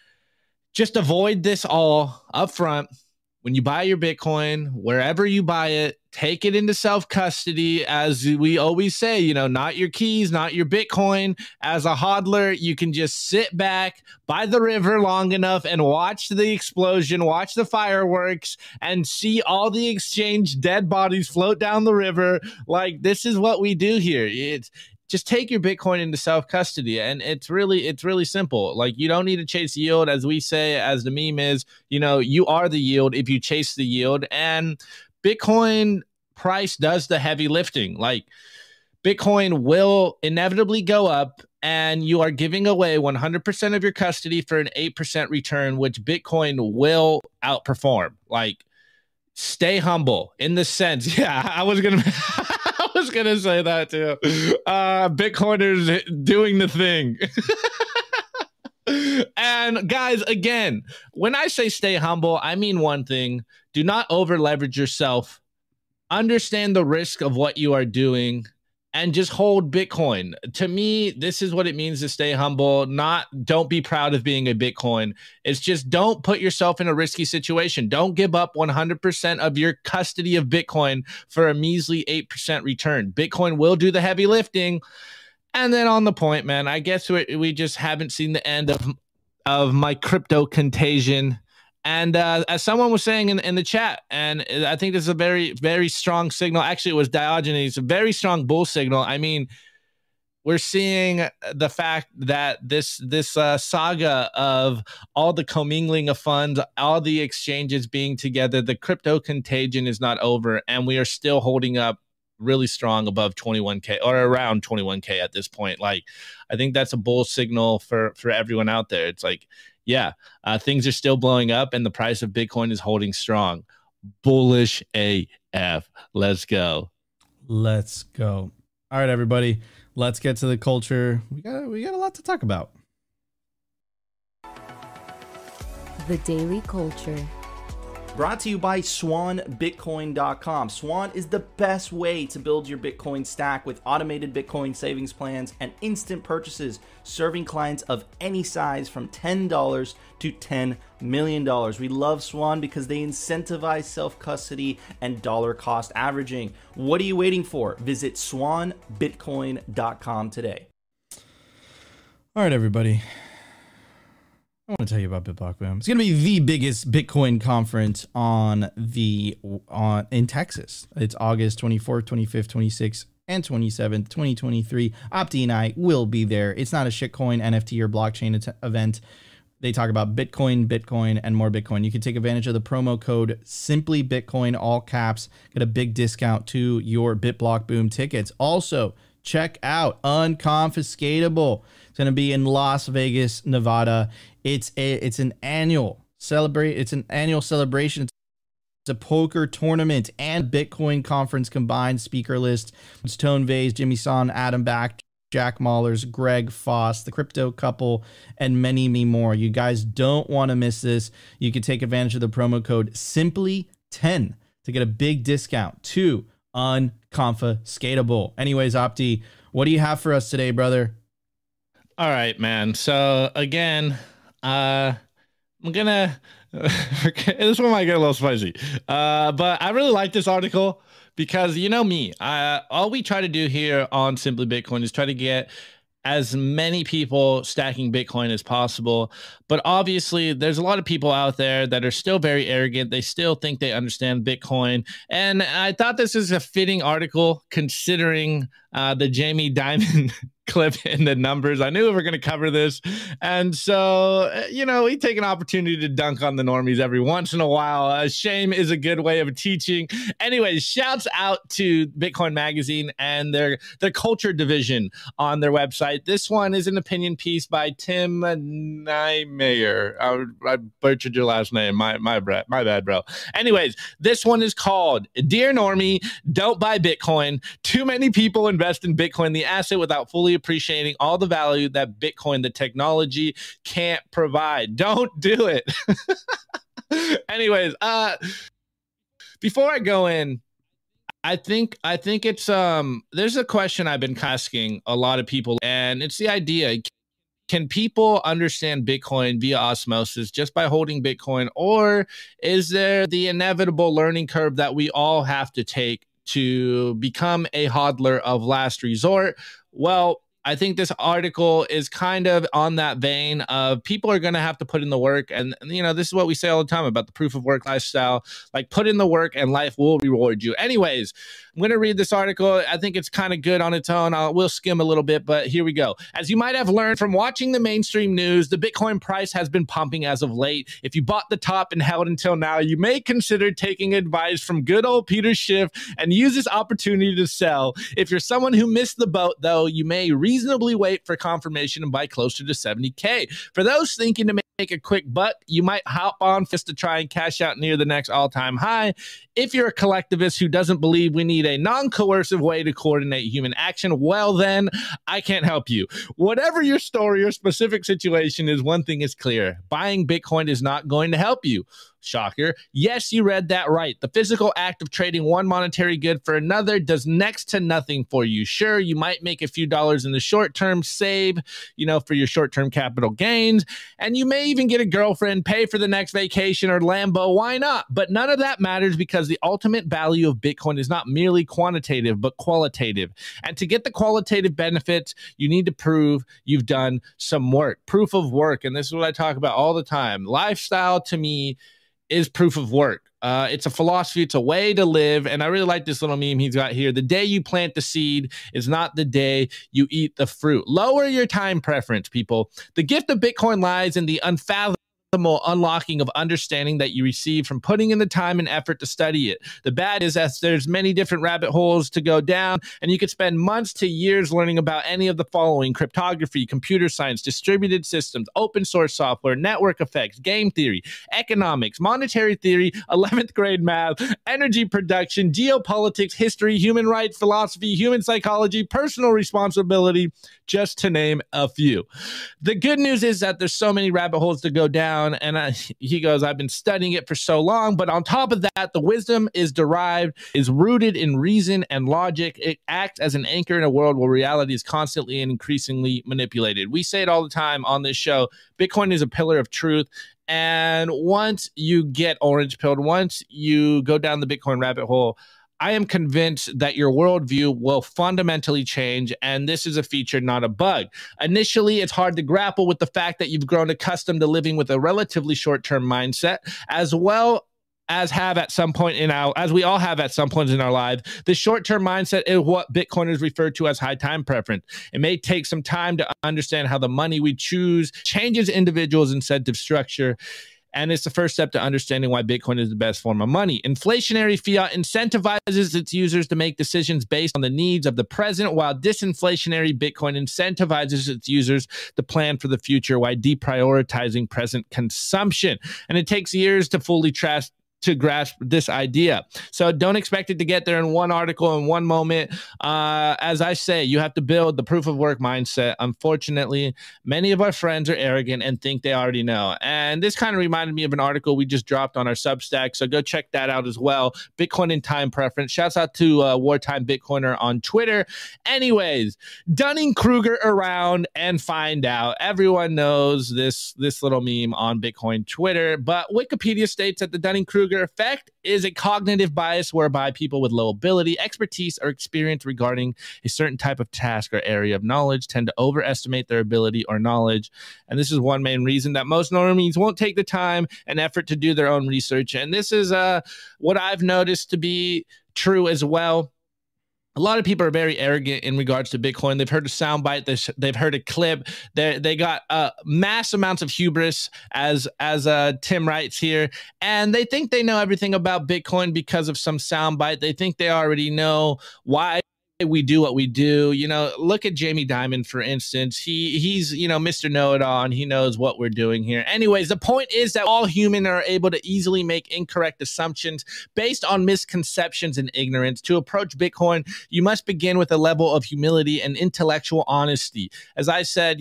just avoid this all up front. When you buy your Bitcoin, wherever you buy it, take it into self-custody. As we always say, not your keys, not your Bitcoin. As a hodler, you can just sit back by the river long enough and watch the explosion, watch the fireworks, and see all the exchange dead bodies float down the river. Like, this is what we do here. It's just take your Bitcoin into self-custody, and it's really simple. Like, you don't need to chase yield, as we say, as the meme is, you are the yield if you chase the yield, and Bitcoin price does the heavy lifting. Like, Bitcoin will inevitably go up, and you are giving away 100% of your custody for an 8% return, which Bitcoin will outperform. Like, stay humble in the sense. Yeah, I was gonna say that too. Bitcoiners doing the thing. And guys, again, when I say stay humble, I mean one thing: do not over leverage yourself understand the risk of what you are doing and just hold Bitcoin. To me, this is what it means to stay humble. Don't be proud of being a Bitcoin. It's just don't put yourself in a risky situation. Don't give up 100% of your custody of Bitcoin for a measly 8% return. Bitcoin will do the heavy lifting. And then on the point, man, I guess we just haven't seen the end of my crypto contagion. And as someone was saying in the chat, and I think this is a very, very strong signal. Actually, it was Diogenes, a very strong bull signal. I mean, we're seeing the fact that this saga of all the commingling of funds, all the exchanges being together, the crypto contagion is not over, and we are still holding up really strong above 21K or around 21K at this point. Like, I think that's a bull signal for everyone out there. It's like, yeah, things are still blowing up and the price of Bitcoin is holding strong. Bullish AF. Let's go. Let's go. All right, everybody. Let's get to the culture. We got a lot to talk about. The Daily Culture. Brought to you by SwanBitcoin.com. Swan is the best way to build your Bitcoin stack with automated Bitcoin savings plans and instant purchases, serving clients of any size from $10 to $10 million. We love Swan because they incentivize self-custody and dollar cost averaging. What are you waiting for? Visit SwanBitcoin.com today. All right, everybody. I want to tell you about BitBlockBoom. It's going to be the biggest Bitcoin conference in Texas. It's August 24th, 25th, 26th, and 27th, 2023. Opti and I will be there. It's not a shitcoin, NFT, or blockchain event. They talk about Bitcoin, and more Bitcoin. You can take advantage of the promo code SimplyBitcoin, all caps. Get a big discount to your BitBlockBoom tickets. Also, check out Unconfiscatable. It's going to be in Las Vegas, Nevada. It's an annual celebration. It's a poker tournament and Bitcoin conference combined speaker list. It's Tone Vays, Jimmy Son, Adam Back, Jack Mahlers, Greg Foss, the Crypto Couple, and many more. You guys don't want to miss this. You can take advantage of the promo code Simply10 to get a big discount to Unconfiscatable. Anyways, Opti, what do you have for us today, brother? All right, man. So again, I'm gonna this one might get a little spicy, but I really like this article because, you know me, all we try to do here on Simply Bitcoin is try to get as many people stacking Bitcoin as possible. But obviously, there's a lot of people out there that are still very arrogant. They still think they understand Bitcoin. And I thought this is a fitting article considering the Jamie Dimon clip in the numbers. I knew we were going to cover this. And so, we take an opportunity to dunk on the normies every once in a while. Shame is a good way of teaching. Anyways, shouts out to Bitcoin Magazine and their culture division on their website. This one is an opinion piece by Tim Niemeyer. I butchered your last name. My bad, bro. Anyways, this one is called Dear Normie, Don't Buy Bitcoin. Too many people invest in Bitcoin, the asset, without fully appreciating all the value that Bitcoin, the technology, can't provide. Don't do it. Anyways, before I go in, I think it's there's a question I've been asking a lot of people, and it's the idea: can people understand Bitcoin via osmosis just by holding Bitcoin, or is there the inevitable learning curve that we all have to take to become a hodler of last resort? Well, I think this article is kind of on that vein of people are going to have to put in the work. And, this is what we say all the time about the proof of work lifestyle. Like, put in the work and life will reward you. Anyways, I'm going to read this article. I think it's kind of good on its own. We'll skim a little bit, but here we go. As you might have learned from watching the mainstream news, the Bitcoin price has been pumping as of late. If you bought the top and held until now, you may consider taking advice from good old Peter Schiff and use this opportunity to sell. If you're someone who missed the boat, though, you may reasonably wait for confirmation and buy closer to 70K. For those thinking to make a quick buck, you might hop on just to try and cash out near the next all-time high. If you're a collectivist who doesn't believe we need a non-coercive way to coordinate human action, well then, I can't help you. Whatever your story or specific situation is, one thing is clear: buying Bitcoin is not going to help you. Shocker. Yes, you read that right. The physical act of trading one monetary good for another does next to nothing for you. Sure, you might make a few dollars in the short term, save, for your short-term capital gains, and you may even get a girlfriend, pay for the next vacation or Lambo. Why not? But none of that matters because the ultimate value of Bitcoin is not merely quantitative, but qualitative. And to get the qualitative benefits, you need to prove you've done some work. Proof of work. And this is what I talk about all the time. Lifestyle to me is proof of work. It's a philosophy. It's a way to live. And I really like this little meme he's got here. The day you plant the seed is not the day you eat the fruit. Lower your time preference, people. The gift of Bitcoin lies in the unfathomable unlocking of understanding that you receive from putting in the time and effort to study it. The bad is that there's many different rabbit holes to go down, and you could spend months to years learning about any of the following: cryptography, computer science, distributed systems, open source software, network effects, game theory, economics, monetary theory, 11th grade math, energy production, geopolitics, history, human rights, philosophy, human psychology, personal responsibility, just to name a few. The good news is that there's so many rabbit holes to go down. And he goes, I've been studying it for so long. But on top of that, the wisdom is rooted in reason and logic. It acts as an anchor in a world where reality is constantly and increasingly manipulated. We say it all the time on this show. Bitcoin is a pillar of truth. And once you get orange pilled, once you go down the Bitcoin rabbit hole, I am convinced that your worldview will fundamentally change, and this is a feature, not a bug. Initially, it's hard to grapple with the fact that you've grown accustomed to living with a relatively short-term mindset, as well as as we all have at some point in our lives. The short-term mindset is what Bitcoiners refer to as high time preference. It may take some time to understand how the money we choose changes individuals' incentive structure. And it's the first step to understanding why Bitcoin is the best form of money. Inflationary fiat incentivizes its users to make decisions based on the needs of the present, while disinflationary Bitcoin incentivizes its users to plan for the future while deprioritizing present consumption. And it takes years to fully grasp this idea. So don't expect it to get there in one article in one moment. As I say, you have to build the proof of work mindset. Unfortunately, many of our friends are arrogant and think they already know. And this kind of reminded me of an article we just dropped on our Substack. So go check that out as well. Bitcoin and time preference. Shouts out to Wartime Bitcoiner on Twitter. Anyways, Dunning-Kruger around and find out. Everyone knows this little meme on Bitcoin Twitter, but Wikipedia states that the Dunning-Kruger effect is a cognitive bias whereby people with low ability, expertise, or experience regarding a certain type of task or area of knowledge tend to overestimate their ability or knowledge. And this is one main reason that most normies won't take the time and effort to do their own research. And this is what I've noticed to be true as well. A lot of people are very arrogant in regards to Bitcoin. They've heard a soundbite, they've heard a clip. They got mass amounts of hubris, as Tim writes here, and they think they know everything about Bitcoin because of some soundbite. They think they already know why we do what we do. Look at Jamie Dimon, for instance. He's Mr. Know-it-all, and he knows what we're doing here. Anyways, the point is that all humans are able to easily make incorrect assumptions based on misconceptions and ignorance. To approach Bitcoin, you must begin with a level of humility and intellectual honesty. As I said,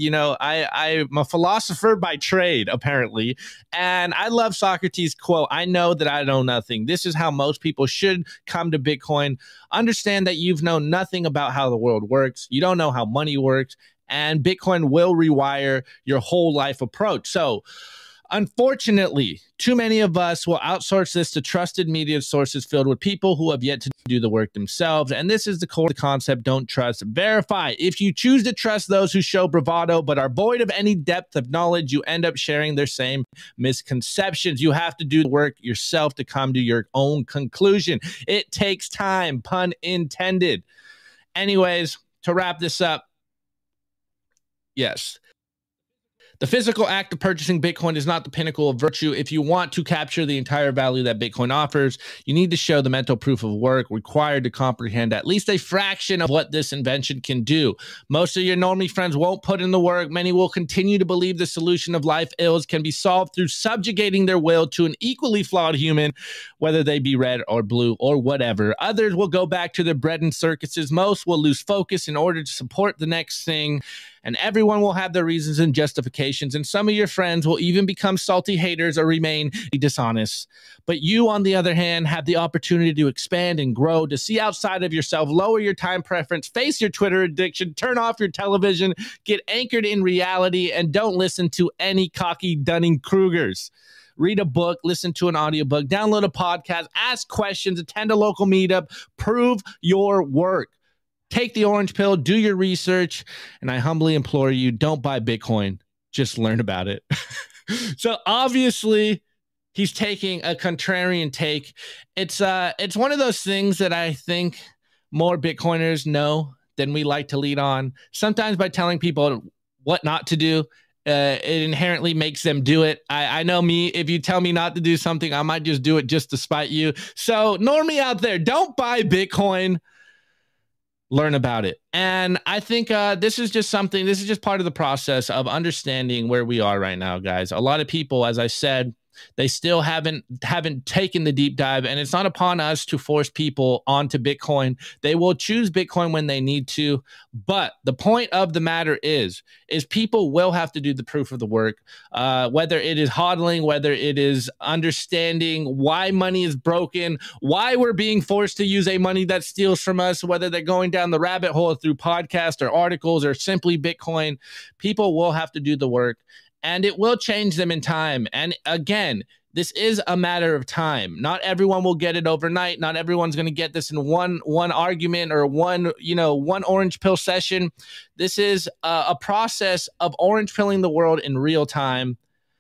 I'm a philosopher by trade, apparently, and I love Socrates' quote, "I know that I know nothing." This is how most people should come to Bitcoin. Understand that you've known nothing about how the world works. You don't know how money works, and Bitcoin will rewire your whole life approach. So, unfortunately, too many of us will outsource this to trusted media sources filled with people who have yet to do the work themselves. And this is the core concept: don't trust, verify. If you choose to trust those who show bravado but are void of any depth of knowledge, you end up sharing their same misconceptions. You have to do the work yourself to come to your own conclusion. It takes time, pun intended. Anyways, to wrap this up, yes. The physical act of purchasing Bitcoin is not the pinnacle of virtue. If you want to capture the entire value that Bitcoin offers, you need to show the mental proof of work required to comprehend at least a fraction of what this invention can do. Most of your normie friends won't put in the work. Many will continue to believe the solution of life ills can be solved through subjugating their will to an equally flawed human, whether they be red or blue or whatever. Others will go back to their bread and circuses. Most will lose focus in order to support the next thing. and everyone will have their reasons and justifications, and some of your friends will even become salty haters or remain dishonest. But you, on the other hand, have the opportunity to expand and grow, to see outside of yourself, lower your time preference, face your Twitter addiction, turn off your television, get anchored in reality, and don't listen to any cocky Dunning-Krugers. Read a book, listen to an audiobook, download a podcast, ask questions, attend a local meetup, prove your work. Take the orange pill, do your research, and I humbly implore you, don't buy Bitcoin. Just learn about it. So obviously, he's taking a contrarian take. It's one of those things that I think more Bitcoiners know than we like to lead on. Sometimes by telling people what not to do, it inherently makes them do it. I know me, if you tell me not to do something, I might just do it just to spite you. So normie out there, don't buy Bitcoin. Learn about it. And I think this is just part of the process of understanding where we are right now, guys. A lot of people, as I said, they still haven't taken the deep dive, and it's not upon us to force people onto Bitcoin. They will choose Bitcoin when they need to. But the point of the matter is people will have to do the proof of the work, whether it is hodling, whether it is understanding why money is broken, why we're being forced to use a money that steals from us, whether they're going down the rabbit hole through podcasts or articles or simply Bitcoin. People will have to do the work. And it will change them in time. And again, this is a matter of time. Not everyone will get it overnight. Not everyone's going to get this in one argument or one orange pill session. This is a process of orange pilling the world in real time.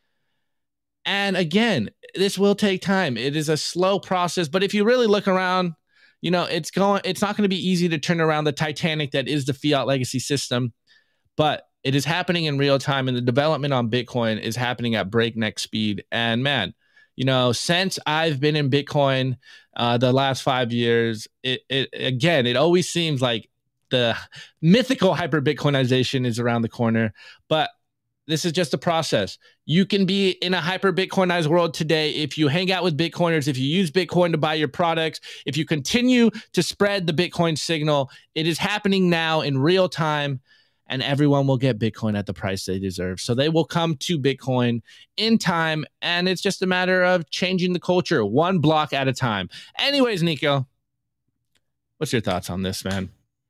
And again, this will take time. It is a slow process. But if you really look around, it's not going to be easy to turn around the Titanic that is the fiat legacy system. But it is happening in real time, and the development on Bitcoin is happening at breakneck speed. And man, since I've been in Bitcoin the last 5 years, it always seems like the mythical hyper Bitcoinization is around the corner. But this is just a process. You can be in a hyper Bitcoinized world today if you hang out with Bitcoiners, if you use Bitcoin to buy your products, if you continue to spread the Bitcoin signal. It is happening now in real time. And everyone will get Bitcoin at the price they deserve. So they will come to Bitcoin in time. And it's just a matter of changing the culture one block at a time. Anyways, Nico, what's your thoughts on this, man?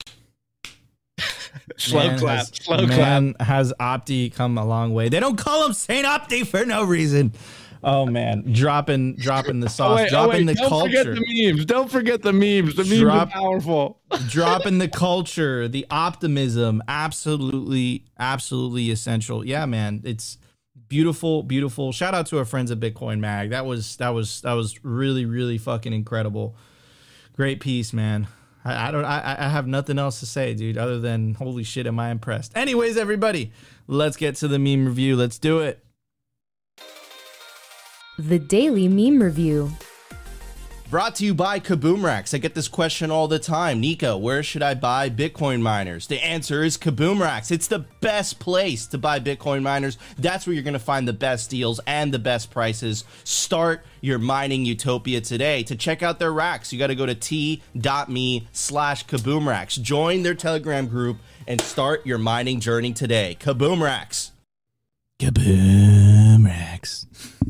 Slow clap. Has Opti come a long way? They don't call him Saint Opti for no reason. Oh man, dropping the sauce, dropping the culture. Don't forget the memes. The memes are powerful. Dropping the culture, the optimism, absolutely essential. Yeah, man, it's beautiful. Shout out to our friends at Bitcoin Mag. That was really fucking incredible. Great piece, man. I have nothing else to say, dude, other than holy shit, am I impressed. Anyways, everybody, let's get to the meme review. Let's do it. The Daily Meme Review. Brought to you by Kaboom Racks. I get this question all the time. Nico, where should I buy Bitcoin miners? The answer is Kaboom Racks. It's the best place to buy Bitcoin miners. That's where you're going to find the best deals and the best prices. Start your mining utopia today. To check out their racks, you got to go to t.me/Kaboom Racks. Join their Telegram group and start your mining journey today. Kaboom Racks. Kaboom Racks.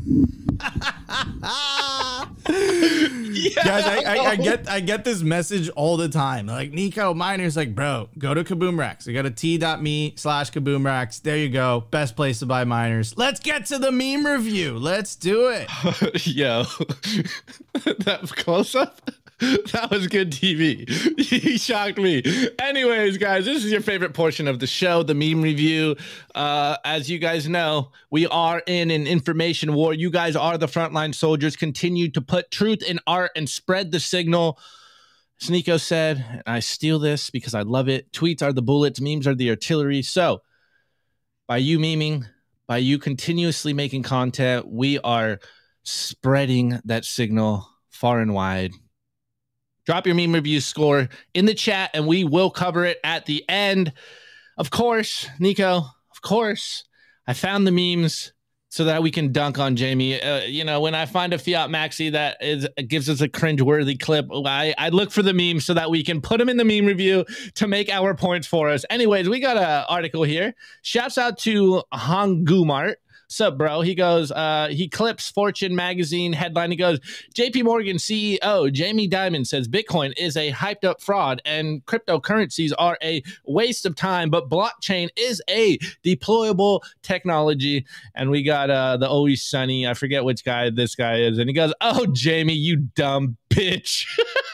Guys, I get this message all the time. Like, Nico, miners, like, bro, go to Kaboom Racks. You got a t.me/Kaboom Racks. There you go. Best place to buy miners. Let's get to the meme review. Let's do it. Yo, that close up. That was good TV. He shocked me. Anyways, guys, this is your favorite portion of the show, the meme review. As you guys know, we are in an information war. You guys are the frontline soldiers. Continue to put truth in art and spread the signal. Sneeko said, and I steal this because I love it, tweets are the bullets, memes are the artillery. So by you memeing, by you continuously making content, we are spreading that signal far and wide. Drop your meme review score in the chat, and we will cover it at the end. Of course, Nico, I found the memes. so that we can dunk on Jamie. When I find a Fiat Maxi that gives us a cringeworthy clip, I look for the meme so that we can put them in the meme review to make our points for us. Anyways, we got an article here. Shouts out to Hangumart. Sup, bro? He goes, he clips Fortune magazine headline. He goes, JP Morgan CEO Jamie Dimon says Bitcoin is a hyped up fraud and cryptocurrencies are a waste of time, but blockchain is a deployable technology. And we got the Always Sunny, I forget which guy this guy is. And he goes, oh, Jamie, you dumb bitch.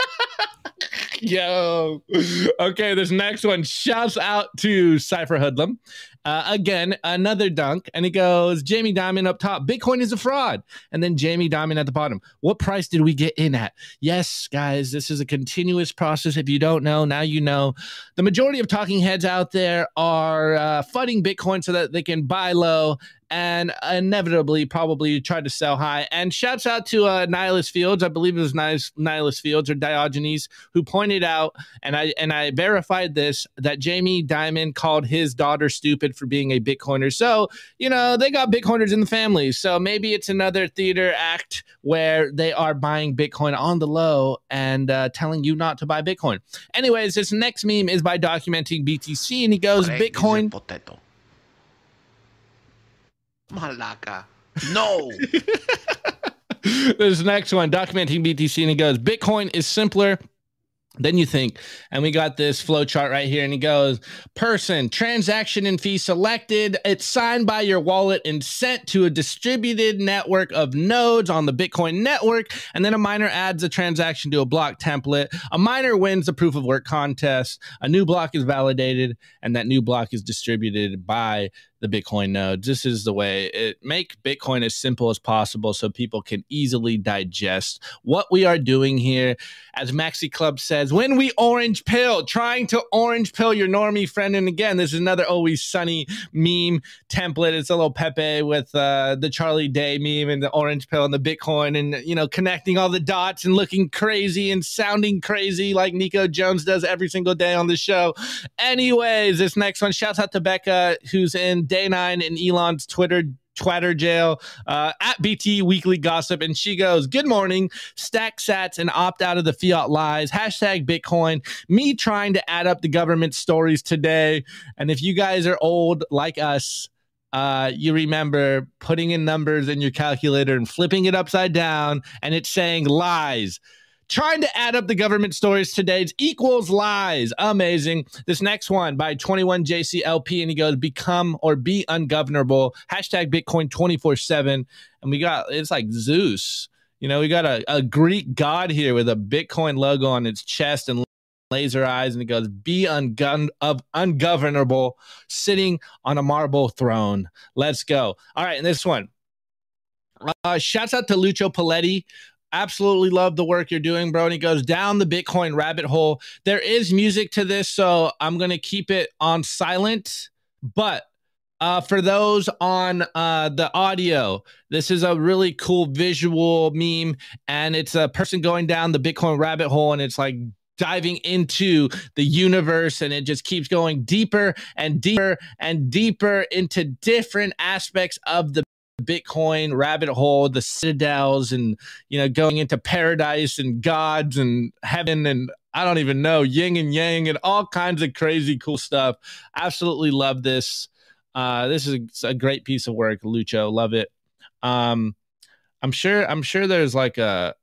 Yo. Okay, this next one. Shouts out to Cypher Hoodlum. Again, another dunk. And he goes, Jamie Dimon up top. Bitcoin is a fraud. And then Jamie Dimon at the bottom. What price did we get in at? Yes, guys, this is a continuous process. If you don't know, now you know. The majority of talking heads out there are funding Bitcoin so that they can buy low and inevitably probably try to sell high. And shouts out to Nihilus Fields, I believe it was Nihilus Fields or Diogenes, who pointed out, and I verified this, that Jamie Dimon called his daughter stupid for being a Bitcoiner. So, they got Bitcoiners in the family. So maybe it's another theater act where they are buying Bitcoin on the low and telling you not to buy Bitcoin. Anyways, this next meme is by Documenting BTC, and he goes, Bitcoin... Malaka. No. This next one, Documenting BTC, and he goes, Bitcoin is simpler than you think. And we got this flow chart right here, and he goes, person, transaction and fee selected. It's signed by your wallet and sent to a distributed network of nodes on the Bitcoin network. And then a miner adds a transaction to a block template. A miner wins the proof of work contest. A new block is validated, and that new block is distributed by the Bitcoin nodes. This is the way make Bitcoin as simple as possible so people can easily digest what we are doing here. As Maxi Club says, when we orange pill, trying to orange pill your normie friend. And again, this is another Always Sunny meme template. It's a little Pepe with the Charlie Day meme and the orange pill and the Bitcoin and, connecting all the dots and looking crazy and sounding crazy like Nico Jones does every single day on the show. Anyways, this next one, shouts out to Becca, who's in Day 9 in Elon's Twitter jail, at BT Weekly Gossip, and she goes, good morning, stack sats and opt out of the fiat lies, hashtag Bitcoin, me trying to add up the government stories today. And if you guys are old like us, you remember putting in numbers in your calculator and flipping it upside down and it's saying lies. Trying to add up the government stories today equals lies. Amazing. This next one by 21JCLP, and he goes, become or be ungovernable. Hashtag Bitcoin 24/7. And we got, it's like Zeus. We got a Greek god here with a Bitcoin logo on its chest and laser eyes. And it goes, be ungovernable, sitting on a marble throne. Let's go. All right. And this one, shouts out to Lucio Paletti. Absolutely love the work you're doing, bro. And he goes, down the Bitcoin rabbit hole. There is music to this, so I'm going to keep it on silent. But for those on the audio, this is a really cool visual meme. And it's a person going down the Bitcoin rabbit hole, and it's like diving into the universe, and it just keeps going deeper and deeper and deeper into different aspects of the Bitcoin rabbit hole, the citadels, and going into paradise and gods and heaven and I don't even know, yin and yang and all kinds of crazy cool stuff. Absolutely love this. This is a great piece of work, Lucho. Love it. I'm sure there's like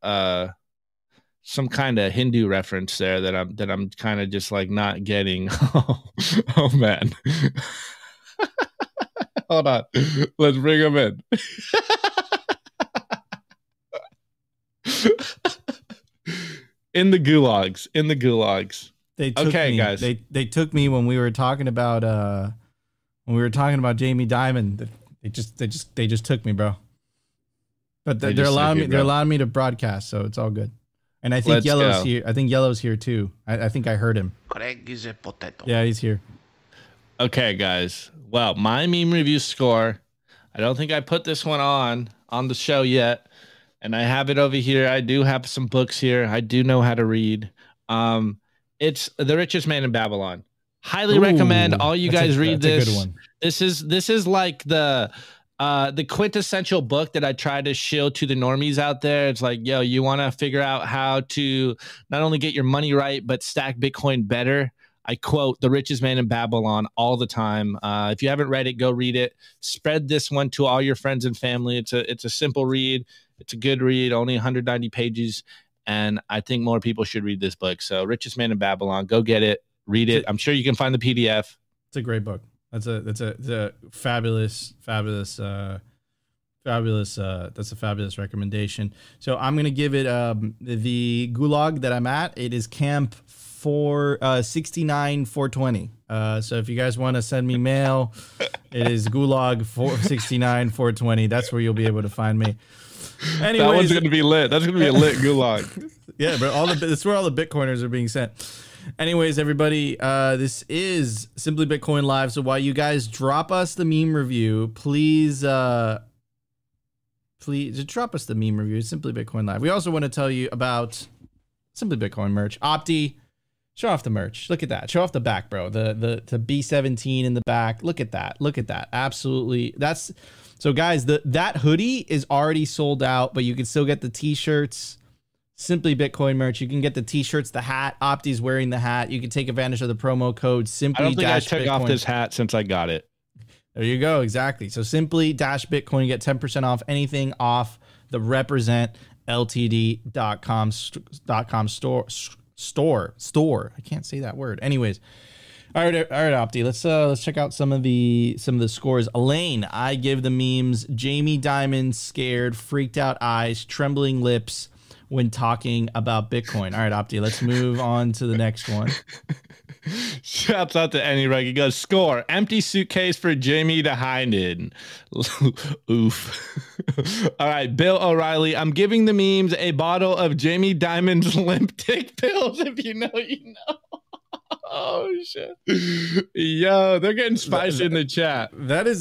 some kind of Hindu reference there that I'm kind of just like not getting. Oh man. Hold on. Let's bring him in. In the gulags. They took me, guys. They took me when we were talking about Jamie Dimon. They just took me, bro. But they're allowing me to broadcast, so it's all good. And I think Yellow's here. I think Yellow's here too. I think I heard him. Yeah, he's here. Okay, guys. Well, my meme review score. I don't think I put this one on the show yet, and I have it over here. I do have some books here. I do know how to read. It's The Richest Man in Babylon. Highly recommend all you guys read this. That's a good one. This is like the the quintessential book that I try to shill to the normies out there. It's like, yo, you want to figure out how to not only get your money right, but stack Bitcoin better. I quote The Richest Man in Babylon all the time. If you haven't read it, go read it. Spread this one to all your friends and family. It's a simple read. It's a good read, only 190 pages. And I think more people should read this book. So Richest Man in Babylon, go get it, read it. I'm sure you can find the PDF. It's a great book. That's a fabulous that's a fabulous recommendation. So I'm going to give it the gulag that I'm at. It is camp 469-420. So if you guys want to send me mail, it is gulag 469-420. That's where you'll be able to find me. Anyways, that one's going to be lit. That's going to be a lit gulag. Yeah, but that's where all the Bitcoiners are being sent. Anyways, everybody, this is Simply Bitcoin Live. So while you guys drop us the meme review, please just drop us the meme review. Simply Bitcoin Live. We also want to tell you about Simply Bitcoin merch. Opti, show off the merch. Look at that. Show off the back, bro. The B17 in the back. Look at that. Look at that. Absolutely. So guys, that hoodie is already sold out, but you can still get the t-shirts. Simply Bitcoin merch. You can get the t-shirts, the hat. Opti's wearing the hat. You can take advantage of the promo code Simply. I don't think I took Bitcoin. off this hat since I got it. There you go. Exactly. So Simply-Bitcoin, you get 10% off anything off the representltd.com store. I can't say that word. Anyways. All right, Opti. Let's check out some of the scores. Elaine, I give the memes. Jamie Dimon, scared, freaked out eyes, trembling lips when talking about Bitcoin. All right, Opti, let's move on to the next one. Shouts out to AnyReg. He goes, score. Empty suitcase for Jamie Dimon. Oof. All right, Bill O'Reilly. I'm giving the memes a bottle of Jamie Dimon's limp dick pills. If you know, you know. Oh shit! Yo, they're getting spicy in the chat. That's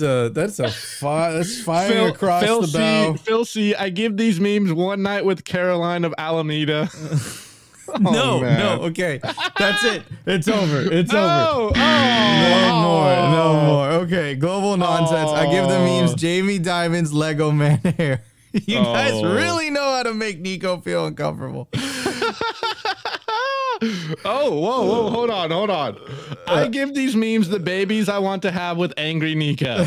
fire across the bow. Phil C. I give these memes one night with Caroline of Alameda. No, okay, that's it. It's over. It's over. No more. Okay, global nonsense. I give the memes Jamie Dimon's Lego man hair. You guys really know how to make Nico feel uncomfortable. Whoa, hold on. I give these memes the babies I want to have with angry Nico.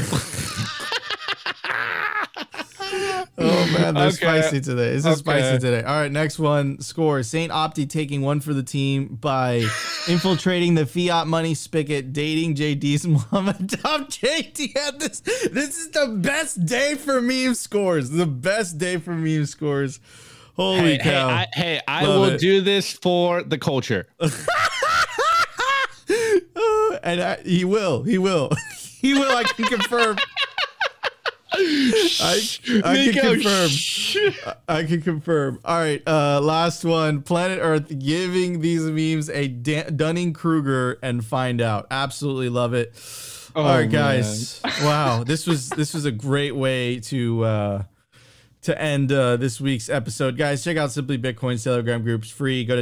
Oh man, they're spicy today. This is spicy today. All right, next one. Score. Saint Opti taking one for the team by infiltrating the fiat money spigot, dating JD's mom. Top JD had this. This is the best day for meme scores. The best day for meme scores. Holy cow. I will do this for the culture. And he will. I can confirm. I can confirm. All right, last one. Planet Earth giving these memes a Dunning-Kruger and find out. Absolutely love it. All right, guys. Wow, this was a great way to end this week's episode. Guys, check out Simply Bitcoin's Telegram groups free. Go to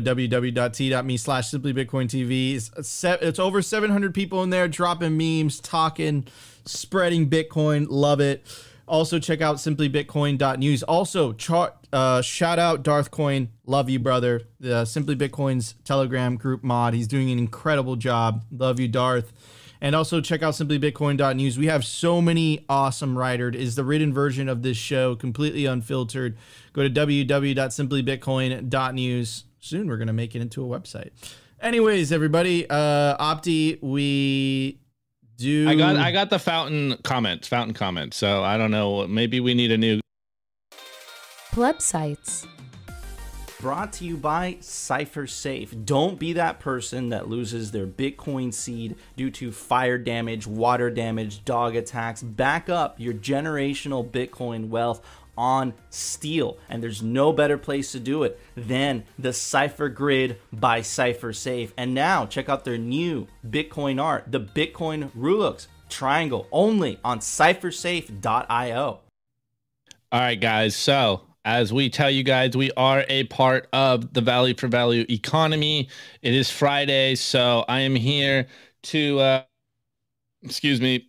www.t.me/simplybitcointv. It's over 700 people in there dropping memes, talking, spreading Bitcoin. Love it. Also, check out simplybitcoin.news. Also, shout out Darth Coin. Love you, brother. Simply Bitcoin's Telegram group mod. He's doing an incredible job. Love you, Darth. And also check out simplybitcoin.news. We have so many awesome writers. It is the written version of this show, completely unfiltered. Go to www.simplybitcoin.news. Soon we're going to make it into a website. Anyways, everybody, Opti, we do... I got the fountain comment. So I don't know. Maybe we need a new... Plebsites. Brought to you by CipherSafe. Don't be that person that loses their Bitcoin seed due to fire damage, water damage, dog attacks. Back up your generational Bitcoin wealth on steel. And there's no better place to do it than the Cypher Grid by CipherSafe. And now check out their new Bitcoin art, the Bitcoin Rulux triangle, only on cyphersafe.io. All right, guys. So as we tell you guys, we are a part of the Value for Value economy. It is Friday, so I am here to,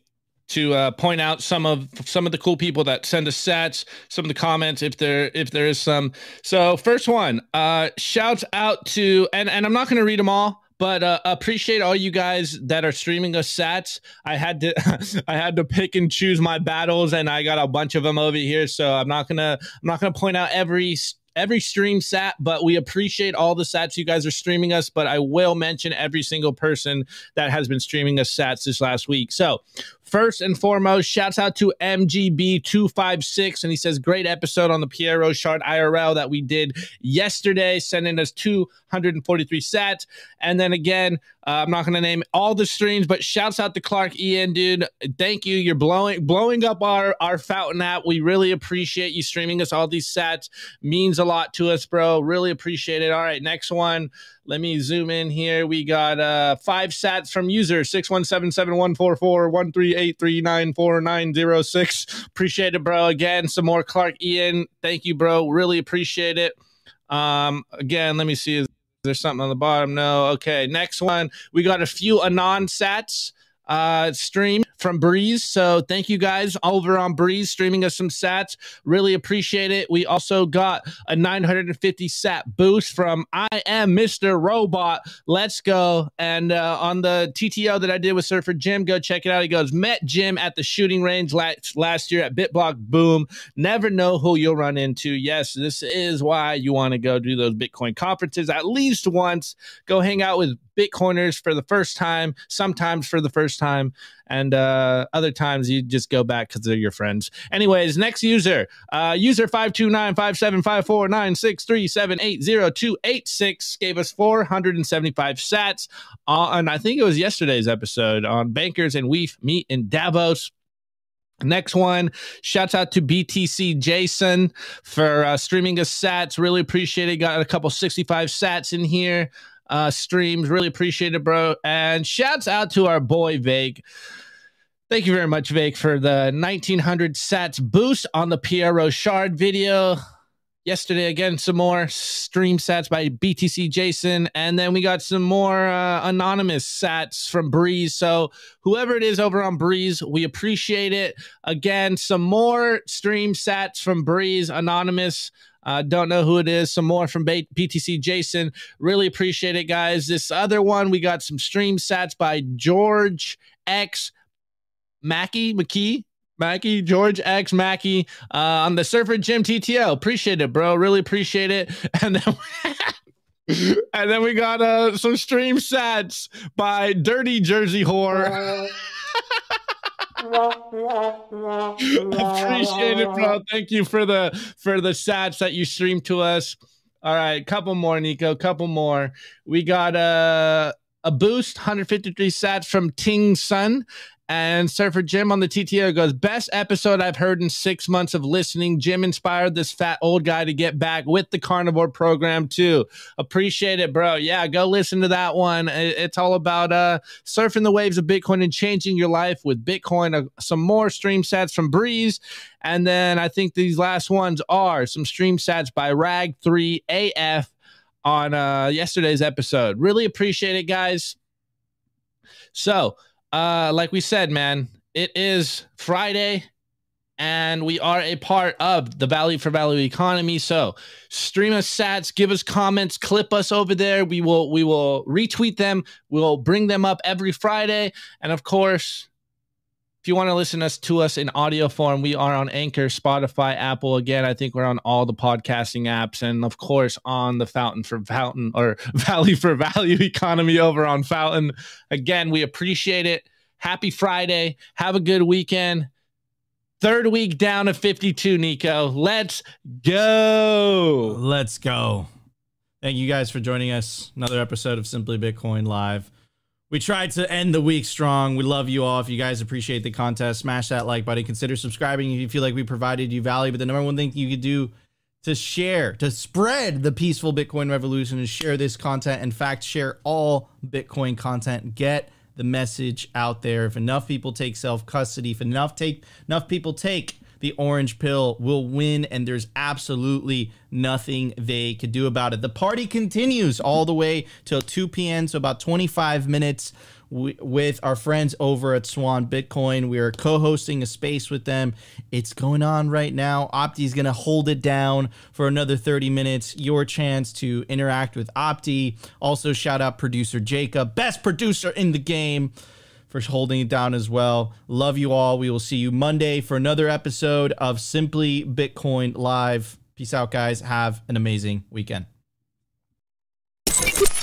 to point out some of the cool people that send us sats, some of the comments if there is some. So first one, shouts out to, and I'm not going to read them all, but appreciate all you guys that are streaming us sats. I had to pick and choose my battles, and I got a bunch of them over here. So I'm not gonna point out every stream sat, but we appreciate all the sats you guys are streaming us. But I will mention every single person that has been streaming us sats this last week. So first and foremost, shouts out to MGB256, and he says, great episode on the Pierre Rochard IRL that we did yesterday, sending us 243 sats. And then again, I'm not going to name all the streams, but shouts out to Clark Ian, dude. Thank you. You're blowing up our Fountain app. We really appreciate you streaming us all these sats. Means a lot to us, bro. Really appreciate it. All right, next one. Let me zoom in here. We got 5 sats from user 617-7144-138394906. Appreciate it, bro. Again, some more Clark Ian. Thank you, bro. Really appreciate it. Again, let me see. Is there something on the bottom? No. Okay, next one. We got a few Anon sats stream from Breeze. So thank you guys over on Breeze streaming us some sats. Really appreciate it. We also got a 950 sat boost from I Am Mr. Robot. Let's go. And on the TTO that I did with Surfer Jim, go check it out. He goes, met Jim at the shooting range last year at BitBlock. Boom. Never know who you'll run into. Yes, this is why you want to go do those Bitcoin conferences at least once. Go hang out with Bitcoiners for the first time, sometimes for the first time, and other times you just go back because they're your friends. Anyways, next user, user 529-5754963780286 gave us 475 sats on, I think it was yesterday's episode on Bankers and Weef Meet in Davos. Next one, shouts out to BTC Jason for streaming us sats. Really appreciate it. Got a couple 65 sats in here. Streams, really appreciate it, bro. And shouts out to our boy Vake. Thank you very much, Vake, for the 1900 sats boost on the Pierre Rochard video. Yesterday, again, some more stream sats by BTC Jason. And then we got some more anonymous sats from Breeze. So whoever it is over on Breeze, we appreciate it. Again, some more stream sats from Breeze, anonymous. Don't know who it is. Some more from BTC Jason. Really appreciate it, guys. This other one, we got some stream sats by George X Mackey, George X Mackey on the Surfer Jim TTO. Appreciate it, bro. Really appreciate it. And then we got some stream sats by Dirty Jersey Whore. Appreciate it, bro. Thank you for the sats that you streamed to us. All right, couple more, Nico. Couple more. We got a boost, 153 sats from Ting Sun. And Surfer Jim on the TTO goes, best episode I've heard in 6 months of listening. Jim inspired this fat old guy to get back with the carnivore program too. Appreciate it, bro. Yeah, go listen to that one. It's all about surfing the waves of Bitcoin and changing your life with Bitcoin. Some more stream sats from Breeze. And then I think these last ones are some stream sats by Rag3AF on yesterday's episode. Really appreciate it, guys. So, like we said, man, it is Friday and we are a part of the Value for Value economy. So stream us sats, give us comments, clip us over there. We will retweet them. We'll bring them up every Friday. And of course, if you want to listen to us in audio form, we are on Anchor, Spotify, Apple. Again, I think we're on all the podcasting apps, and of course on the Fountain for Fountain or Value for Value economy over on Fountain. Again, we appreciate it. Happy Friday. Have a good weekend. Third week down of 52, Nico. Let's go. Let's go. Thank you guys for joining us. Another episode of Simply Bitcoin Live. We tried to end the week strong. We love you all. If you guys appreciate the contest, smash that like button. Consider subscribing if you feel like we provided you value. But the number one thing you could do to share, to spread the peaceful Bitcoin revolution is share this content. In fact, share all Bitcoin content. Get the message out there. If enough people take self-custody, if enough people take the orange pill will win, and there's absolutely nothing they could do about it. The party continues all the way till 2 p.m., so about 25 minutes with our friends over at Swan Bitcoin. We are co-hosting a space with them. It's going on right now. Opti's going to hold it down for another 30 minutes. Your chance to interact with Opti. Also, shout out producer Jacob, best producer in the game, for holding it down as well. Love you all. We will see you Monday for another episode of Simply Bitcoin Live. Peace out, guys. Have an amazing weekend.